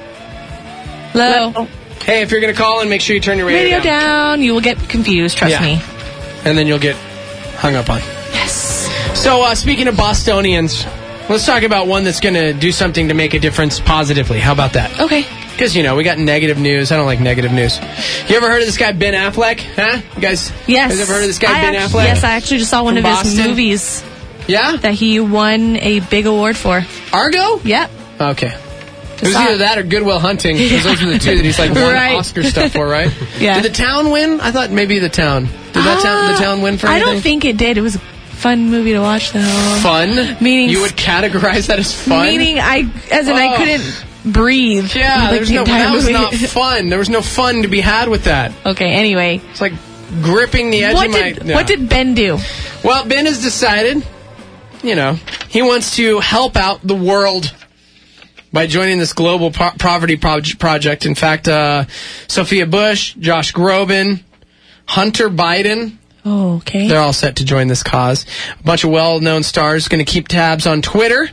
Hello.
Hey, if you're going to call in, make sure you turn your radio
down. You will get confused, trust me.
And then you'll get hung up on.
Yes.
So, speaking of Bostonians, let's talk about one that's going to do something to make a difference positively. How about that?
Okay.
Because, you know, we got negative news. I don't like negative news. You ever heard of this guy, Ben Affleck? Huh? You guys?
Yes.
You guys ever heard of this guy, Ben Affleck?
Yes, I actually just saw one
From
of his
Boston?
movies.
Yeah?
That he won a big award for.
Argo?
Yep.
Okay. It was either that or Good Will Hunting, because those are the two that he's like won Oscar stuff for, right?
Yeah.
Did The Town win? I thought maybe The Town. Did the Town win for anything?
I don't think it did. It was a fun movie to watch, though.
Fun?
Meaning
you would categorize that as fun?
Meaning I couldn't breathe.
Yeah,
that
was not fun. There was no fun to be had with that.
Okay, anyway.
It's like gripping the edge of my...
What did Ben do?
Well, Ben has decided, you know, he wants to help out the world by joining this global poverty project. In fact, Sophia Bush, Josh Groban, Hunter Biden.
Oh, okay.
They're all set to join this cause. A bunch of well-known stars going to keep tabs on Twitter.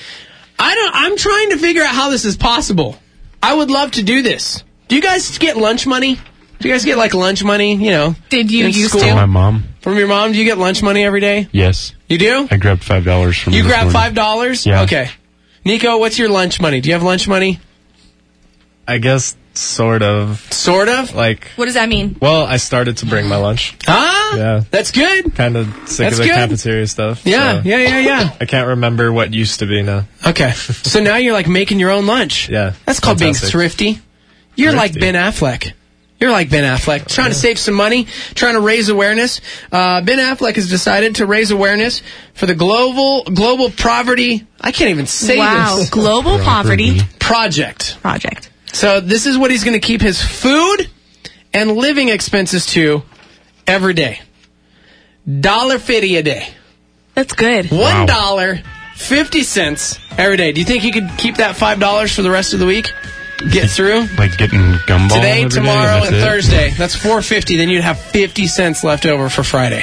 I'm trying to figure out how this is possible. I would love to do this. Do you guys get lunch money? Do you guys get like lunch money? You know,
did you used
From
to?
my mom.
From your mom? Do you get lunch money every day?
Yes.
You do?
I grabbed $5 from
You
this
grabbed
morning.
$5?
Yeah.
Okay. Nico, what's your lunch money? Do you have lunch money?
I guess sort of.
Sort of?
Like,
What does that mean?
well, I started to bring my lunch.
Ah,
Yeah.
that's good.
Kind of sick
That's
of the
good.
cafeteria stuff.
Yeah,
so
yeah.
I can't remember what used to be now.
Okay, so now you're like making your own lunch.
Yeah.
That's called being
Fantastic.
thrifty. You're like
Thrifty.
Ben Affleck. You're like Ben Affleck, trying to save some money, trying to raise awareness. Ben Affleck has decided to raise awareness for the global poverty. I can't even say
Wow.
this.
Global poverty
Project.
project.
So this is what he's going to keep his food and living expenses to every day. $1.50 a day.
That's good.
$1.50 every day. Do you think you could keep that $5 for the rest of the week? Get through?
Like getting gumball
Today,
every day,
tomorrow,
that's
and
it?
Thursday. That's $4.50. Then you'd have 50 cents left over for Friday.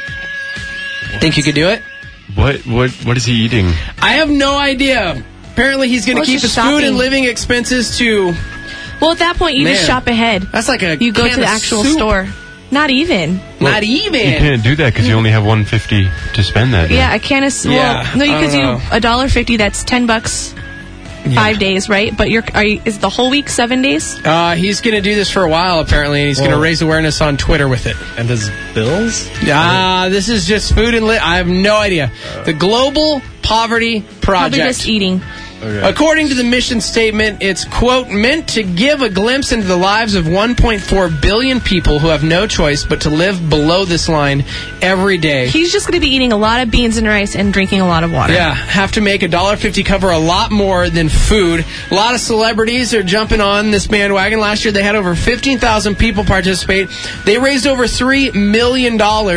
Think you could do it?
What is he eating?
I have no idea. Apparently, he's going to
Well,
keep
it's
his
just
food
shopping.
and living expenses to.
Well, at that point, you just
Man.
shop ahead.
That's like a.
You go
can
to the
of
actual
soup.
store. Not even.
Not
You
even.
can't do that because you only have $1.50 to spend that day.
Yeah, a can of.
Yeah,
Well, no, you
I
could do
don't know.
$1.50. That's $10. 5 days, right? But is the whole week 7 days?
He's going to do this for a while, apparently, and he's going to
Whoa.
raise awareness on Twitter with it.
And his bills?
This is just food and I have no idea. The Global Poverty
Probably
Project.
just eating.
Okay.
According to the mission statement, it's, quote, meant to give a glimpse into the lives of 1.4 billion people who have no choice but to live below this line every day.
He's just going to be eating a lot of beans and rice and drinking a lot of water.
Yeah, have to make $1.50 cover a lot more than food. A lot of celebrities are jumping on this bandwagon. Last year, they had over 15,000 people participate. They raised over $3 million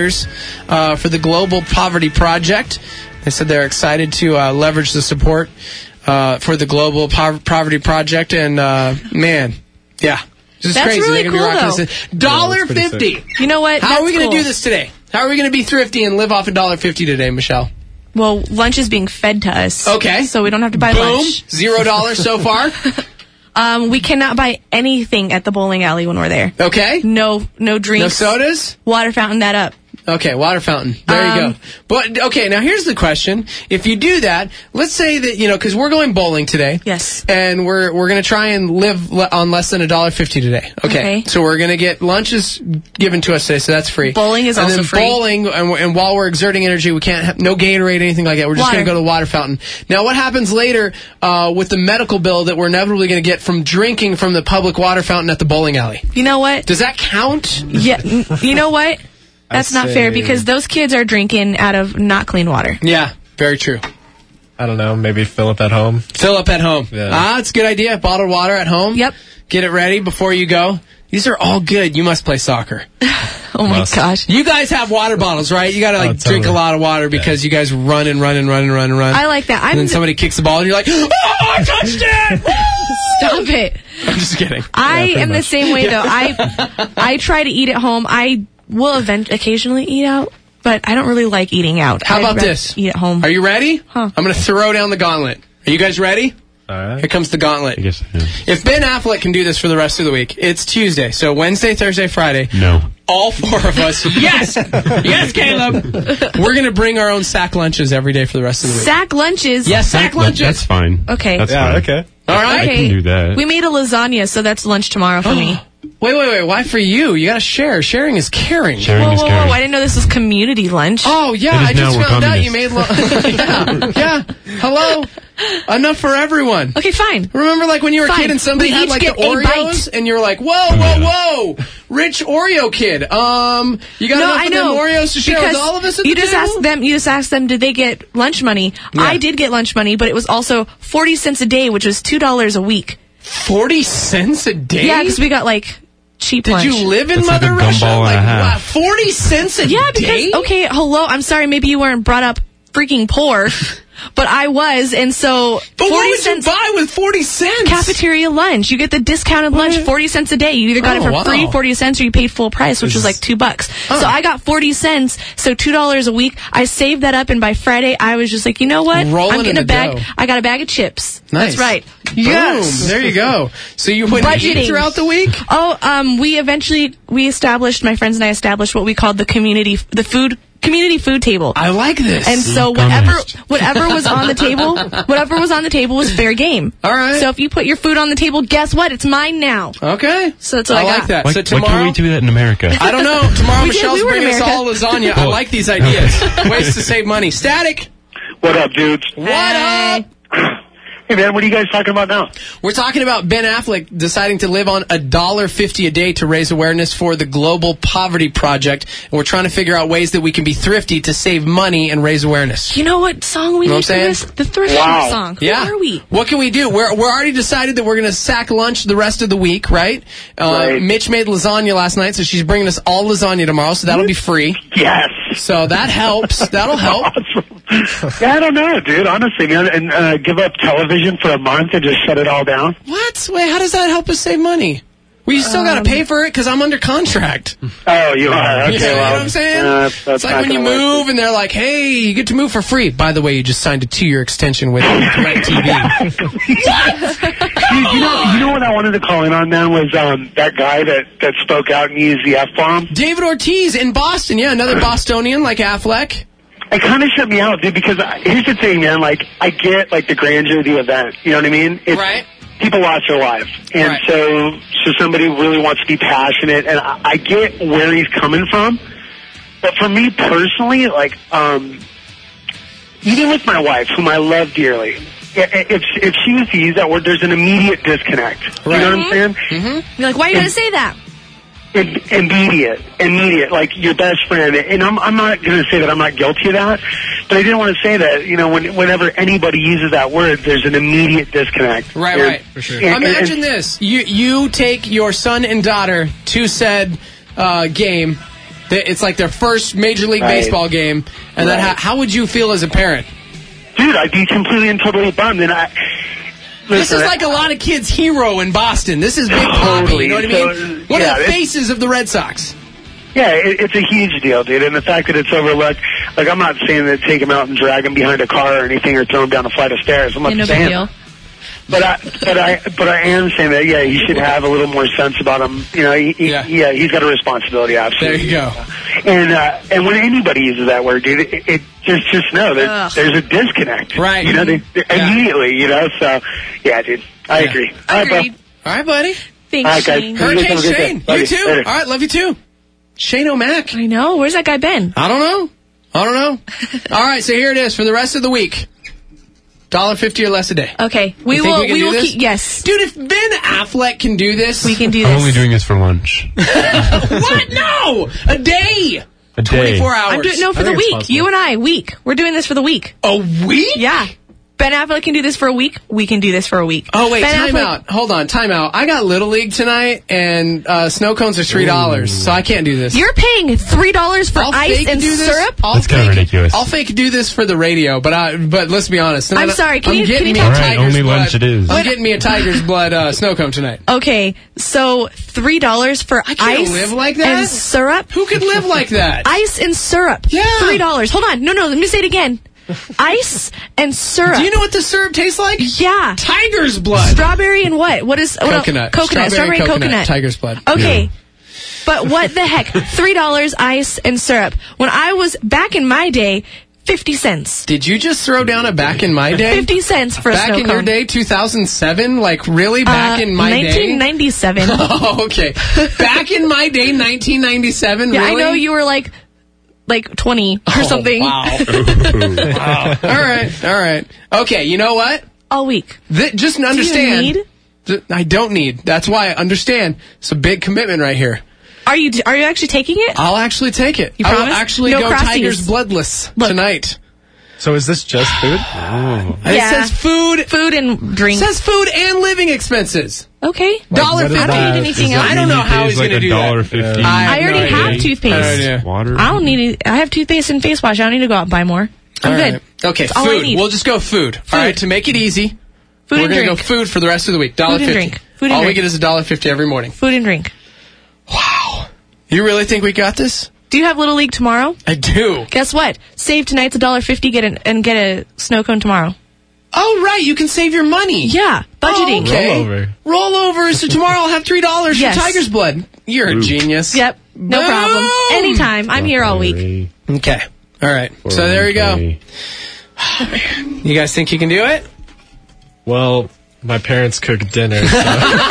for the Global Poverty Project. They said they're excited to leverage the support for the Global Poverty Project. And, man, yeah. This is
That's
crazy.
really
They're gonna be
cool,
rocking
though.
this in. $1.50.
You know what?
How are we
going
going to do this today? How are we going to be thrifty and live off $1.50 today, Michelle?
Well, lunch is being fed to us.
Okay.
So we don't have to buy
Boom.
lunch.
$0 so far.
We cannot buy anything at the bowling alley when we're there.
Okay.
No drinks.
No sodas?
Water fountain that up.
Okay, water fountain. There you go. But, okay, now here's the question. If you do that, let's say that, because we're going bowling today.
Yes.
And we're going to try and live on less than $1.50 today. Okay. So we're going to get lunches given to us today, so that's free.
Bowling is
and
also
then
free.
Bowling, and while we're exerting energy, we can't have no Gatorade, anything like that. We're just going to go to the water fountain. Now, what happens later with the medical bill that we're inevitably going to get from drinking from the public water fountain at the bowling alley?
You know what?
Does that count?
Yeah. You know what? That's not fair because those kids are drinking out of not clean water.
Yeah, very true.
I don't know, maybe fill up at home.
Fill up at home.
Yeah.
It's a good idea. Bottled water at home.
Yep.
Get it ready before you go. These are all good. You must play soccer.
Oh my gosh.
You guys have water bottles, right? You gotta
totally.
drink a lot of water because you guys run and run and run and run and run.
I like that.
And then somebody kicks the ball and you're like, oh, I touched it!
Stop it.
I'm just kidding.
I am the same way though. I try to eat at home. I will occasionally eat out, but I don't really like eating out.
How
I'd
about
rather
this?
Eat at home.
Are you ready?
Huh.
I'm gonna throw down the gauntlet. Are you guys ready?
All right.
Here comes the gauntlet.
I guess, yeah.
If Ben Affleck can do this for the rest of the week, it's Tuesday. So Wednesday, Thursday, Friday.
No.
All four of us. Yes! Yes, Caleb! We're going to bring our own sack lunches every day for the rest of the week.
Sack lunches?
Yes, sack lunches.
That's fine.
Okay.
That's
Yeah,
fine.
okay.
All right.
I can do that.
We made a lasagna, so that's lunch tomorrow for me.
Wait. Why for you? You got to share. Sharing is caring.
Sharing is
Whoa,
caring.
I didn't know this was community lunch.
Oh, yeah.
It is
I just
now, we're
found out you
communists.
made Yeah. Hello? Enough for everyone.
Okay, fine.
Remember, like, when you were a
Fine.
kid and somebody
We
had,
each
like, the
get a
Oreos? And you were like, whoa. Rich Oreo kid. You got enough of them Oreos to share with all of us at
You
the
just
table?
asked them, did they get lunch money?
Yeah.
I did get lunch money, but it was also 40 cents a day, which was $2 a week.
40 cents a day?
Yeah, because we got, like, cheap
Did
lunch.
you live in
That's like
Mother
a
Russia?
gumball and a
Like,
half.
40 cents a
Yeah,
day?
because, okay, hello, I'm sorry, maybe you weren't brought up freaking poor, but I was, and so
But
40
what would
cents
you buy with 40 cents?
cafeteria lunch. You get the discounted lunch, 40 cents a day. You either got it for free, 40 cents, or you paid full price, which was like $2. So I got 40 cents, so $2 a week. I saved that up, and by Friday, I was just like, you know what?
Rolling
I'm
in
getting
the
a bag.
dough.
I got a bag of chips.
Nice.
That's right.
Boom.
Yes.
There you go. So you went to eat
Budgeting.
throughout the week?
Oh, we established, my friends and I established what we called the food community food table.
I like this.
And so whatever was on the table was fair game.
All right.
So if you put your food on the table, guess what? It's mine now.
Okay.
So that's what I
like
got.
that.
Why,
So
why can't we do that in America?
I don't know. Tomorrow Michelle's
we were in
bringing us
America.
all lasagna. I like these ideas. Ways to save money. Static.
What up, dudes?
What up?
Hey, man, what are you guys talking about now?
We're talking about Ben Affleck deciding to live on $1.50 a day to raise awareness for the Global Poverty Project. And we're trying to figure out ways that we can be thrifty to save money and raise awareness.
You know what song we
Know
need
what I'm
for this?
saying?
The thrift
Wow.
song. Who
Yeah.
are we?
What can we do? We're already decided that we're going to sack lunch the rest of the week, right?
Right.
Mitch made lasagna last night, so she's bringing us all lasagna tomorrow, so that'll be free.
Yes.
So that helps. That'll help.
Yeah, I don't know, dude. Honestly, man, and give up television for a month and just shut it all down.
What? Wait, how does that help us save money? We still got to pay for it because I'm under contract.
Oh, you are. Okay,
You know
well,
what I'm saying?
that's
It's like
not
when you
gonna work.
move and they're like, hey, you get to move for free. By the way, you just signed a 2-year extension with DirecTV.
Dude, you know what I wanted to call in on, man, was that guy that spoke out and used the F-bomb.
David Ortiz in Boston. Yeah, another Bostonian like Affleck.
It kind of shut me out, dude, because here's the thing, man. Like, I get, like, the grandeur of the event. You know what I mean?
Right.
People lost their lives. And
Right.
so somebody really wants to be passionate, and I get where he's coming from. But for me personally, like, even with my wife, whom I love dearly, if she was to use that word, there's an immediate disconnect.
Right.
You know what I'm saying?
Mm-hmm.
You're like, why are you going to say that?
Immediate, like your best friend. And I'm not going to say that I'm not guilty of that, but I didn't want to say that. You know, whenever anybody uses that word, there's an immediate disconnect.
Right,
And-
right. For sure.
and-
Imagine
and-
this. You take your son and daughter to said game. It's like their first Major League
Right.
Baseball game. And then
Right.
how would you feel as a parent?
Dude, I'd be completely and totally bummed. And
This is like a lot of kids' hero in Boston. This is Big Poppy.
Totally.
You know what I
So,
mean? One
yeah,
of the
it's-
faces of the Red Sox.
Yeah, it's a huge deal, dude. And the fact that it's overlooked, like, I'm not saying that take him out and drag him behind a car or anything or throw him down a flight of stairs. I'm not
Yeah, no big
saying
deal.
that. But I am saying that, yeah, he should have a little more sense about him. You know, he's got a responsibility, absolutely.
There you go.
And when anybody uses that word, dude, it just know
Ugh.
there's a disconnect.
Right.
You know, immediately, you know, so, yeah, dude, I agree. All right, bro.
Agreed.
All right, buddy.
Thanks,
All right, guys.
Shane.
Hurricane
Hurricane
Have a good day.
Shane.
Love
You
you.
too.
Later.
All right, love you too. Shane O'Mac.
I know. Where's that guy been?
I don't know. All right, so here it is for the rest of the week. $1.50 or less a day.
Okay. We
You think
will
we can do this?
keep, yes.
Dude, if Ben Affleck can do this,
We can do
I'm
this.
only doing this for lunch.
What? No, a day.
A day.
24 hours.
I'm doing no for the
think it's
week.
possible.
You and I, week. We're doing this for the week.
A week?
Yeah. Ben Affleck can do this for a week. We can do this for a week.
Oh wait,
Ben
time
Affleck-
out. Hold on, time out. I got Little League tonight, and snow cones are $3, so I can't do this.
You're paying $3 for
I'll
ice
fake
and
do this.
syrup?
That's kinda ridiculous.
I'll fake do this for the radio, but let's be honest.
I'm sorry, can you
getting me
tell
a
me-
All right,
Tiger's
only
blood.
lunch it is.
I'm getting me a Tiger's blood snow cone tonight.
Okay, so $3 for
I can't
ice
live like that.
and syrup?
Who could live like that?
Ice and syrup.
Yeah.
$3. Hold on. No, let me say it again. Ice and syrup.
Do you know what the syrup tastes like?
Yeah.
Tiger's blood.
Strawberry and what? What is
Coconut.
Coconut. Strawberry and coconut.
Tiger's blood.
Okay. But what the heck? $3 ice and syrup. When I was back in my day, 50 cents.
Did you just throw down a back in my day?
50 cents for a
Back
snow
in your
cone.
day, 2007? Like, really? Back in my day?
1997.
Oh, okay. Back in my day, 1997?
Yeah,
really?
I know you were like 20 or something.
Wow. Wow. All right. Okay, you know what?
All week.
Just understand.
Do you need?
I don't need. That's why I understand. It's a big commitment right here.
Are you actually taking it?
I'll actually take it.
You
I will
promise?
actually
No
go
crosses.
Tigers bloodless tonight.
So is this just food?
It says food.
Food and drink.
It says food and living expenses.
Okay.
What
$1.50.
is that?
I don't need anything else.
I don't know how he's going to do that.
$1.50.
I already
no
have
idea.
toothpaste.
No idea.
Water.
I don't need it. I have toothpaste and face wash. I don't need to go out and buy more. I'm
All
good.
right. Okay,
That's all I
food.
need.
We'll just go food. All right, to make it easy,
Food
we're
and
going to go
drink.
food for the rest of the week.
and
$1.50.
drink. Food and
All we
drink.
get is $1.50 every morning.
Food and drink.
Wow. You really think we got this?
Do you have Little League tomorrow?
I do.
Guess what? Save tonight's $1.50 and get a snow cone tomorrow.
Oh, right. You can save your money.
Yeah. Budgeting.
Oh, okay.
Rollover.
Rollover. So tomorrow I'll have $3
Yes.
for Tiger's blood. You're a genius.
Yep. No
Boom.
problem. Anytime. I'm here all week.
Okay. All right. So there you go. Oh, man. You guys think you can do it?
Well, my parents cook dinner. So.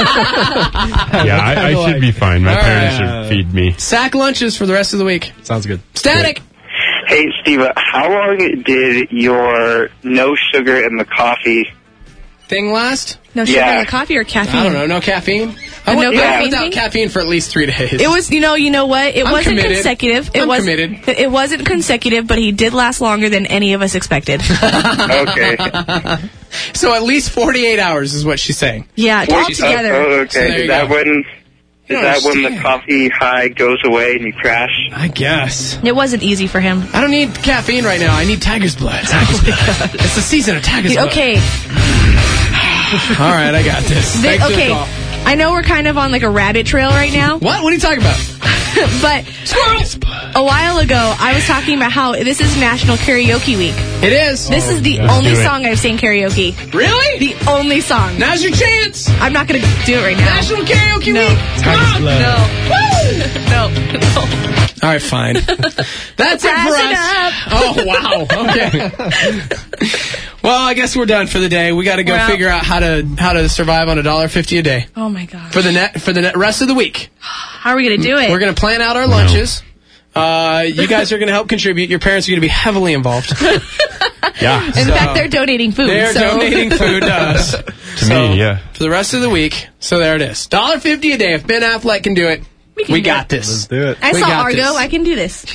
I should be fine. My parents should feed me.
Sack lunches for the rest of the week.
Sounds good.
Static.
Hey, Steve, how long did your no sugar in the coffee
thing last?
No sugar in the coffee or caffeine?
I don't know. No caffeine? I
No
went
caffeine
without
thing?
caffeine for at least 3 days.
It was, you know what? It
I'm
wasn't
committed.
consecutive.
I'm committed.
It wasn't consecutive, but he did last longer than any of us expected.
Okay.
So at least 48 hours is what she's saying.
Yeah, all together.
Okay.
So there you
Is that
go.
when?
You
Is
don't
that when the
understand.
coffee high goes away and you crash?
I guess.
It wasn't easy for him.
I don't need caffeine right now. I need tiger's blood. It's the season of tiger's blood.
Okay.
All right, I got this. Thanks for the
Okay.
call.
I know we're kind of on like a rabbit trail right now.
What? What are you talking about?
But a while ago, I was talking about how this is National Karaoke Week.
It is.
This is the
Let's
only
do it.
song I've sang karaoke.
Really?
The only song.
Now's your chance.
I'm not going to do it right now.
National Karaoke
No.
Week. Come on.
No.
All right, fine. That's it for
Pass it
us.
up.
Oh, wow. Okay. Well, I guess we're done for the day. We got to go
We're out.
figure out how to survive on $1.50 a day
Oh my god.
for the rest of the week.
How are we going to do it?
We're going to plan out our lunches. You guys are going to help contribute. Your parents are going to be heavily involved.
Yeah.
In fact, they're donating food.
They're
so.
donating food to us.
To me, yeah.
For the rest of the week. So there it is. $1.50 a day. If Ben Affleck can do it, we got this.
Let's do it.
I
We
saw
got
Argo.
this.
I can do this.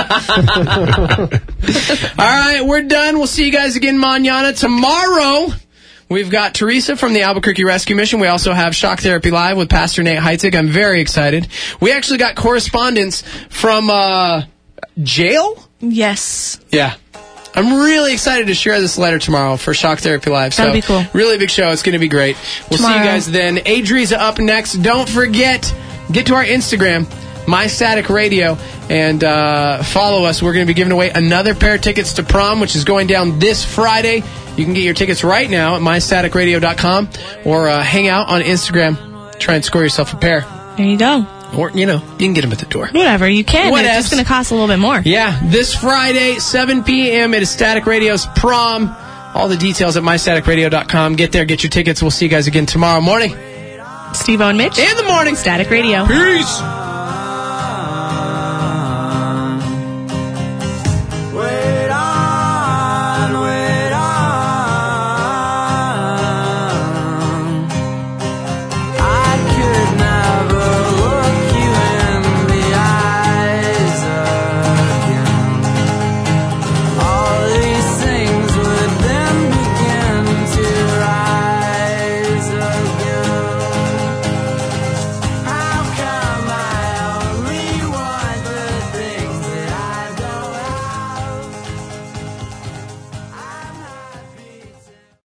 All right, we're done. We'll see you guys again mañana. Tomorrow, we've got Teresa from the Albuquerque Rescue Mission. We also have Shock Therapy Live with Pastor Nate Heitzig. I'm very excited. We actually got correspondence from jail?
Yes.
Yeah. I'm really excited to share this letter tomorrow for Shock Therapy Live.
That'll
So,
be cool.
Really big show. It's going to be great. We'll see you
Tomorrow.
guys then. Adriza up next. Don't forget, get to our Instagram, My Static Radio, and follow us. We're going to be giving away another pair of tickets to prom, which is going down this Friday. You can get your tickets right now at mystaticradio.com or hang out on Instagram. Try and score yourself a pair.
There you go.
Or, you can get them at the door.
Whatever. You can.
What
It's
else?
just going to cost a little bit more.
Yeah, this Friday, 7 p.m. It is Static Radio's prom. All the details at mystaticradio.com. Get there, get your tickets. We'll see you guys again tomorrow morning.
Steve-O and Mitch.
In the morning.
Static Radio.
Peace.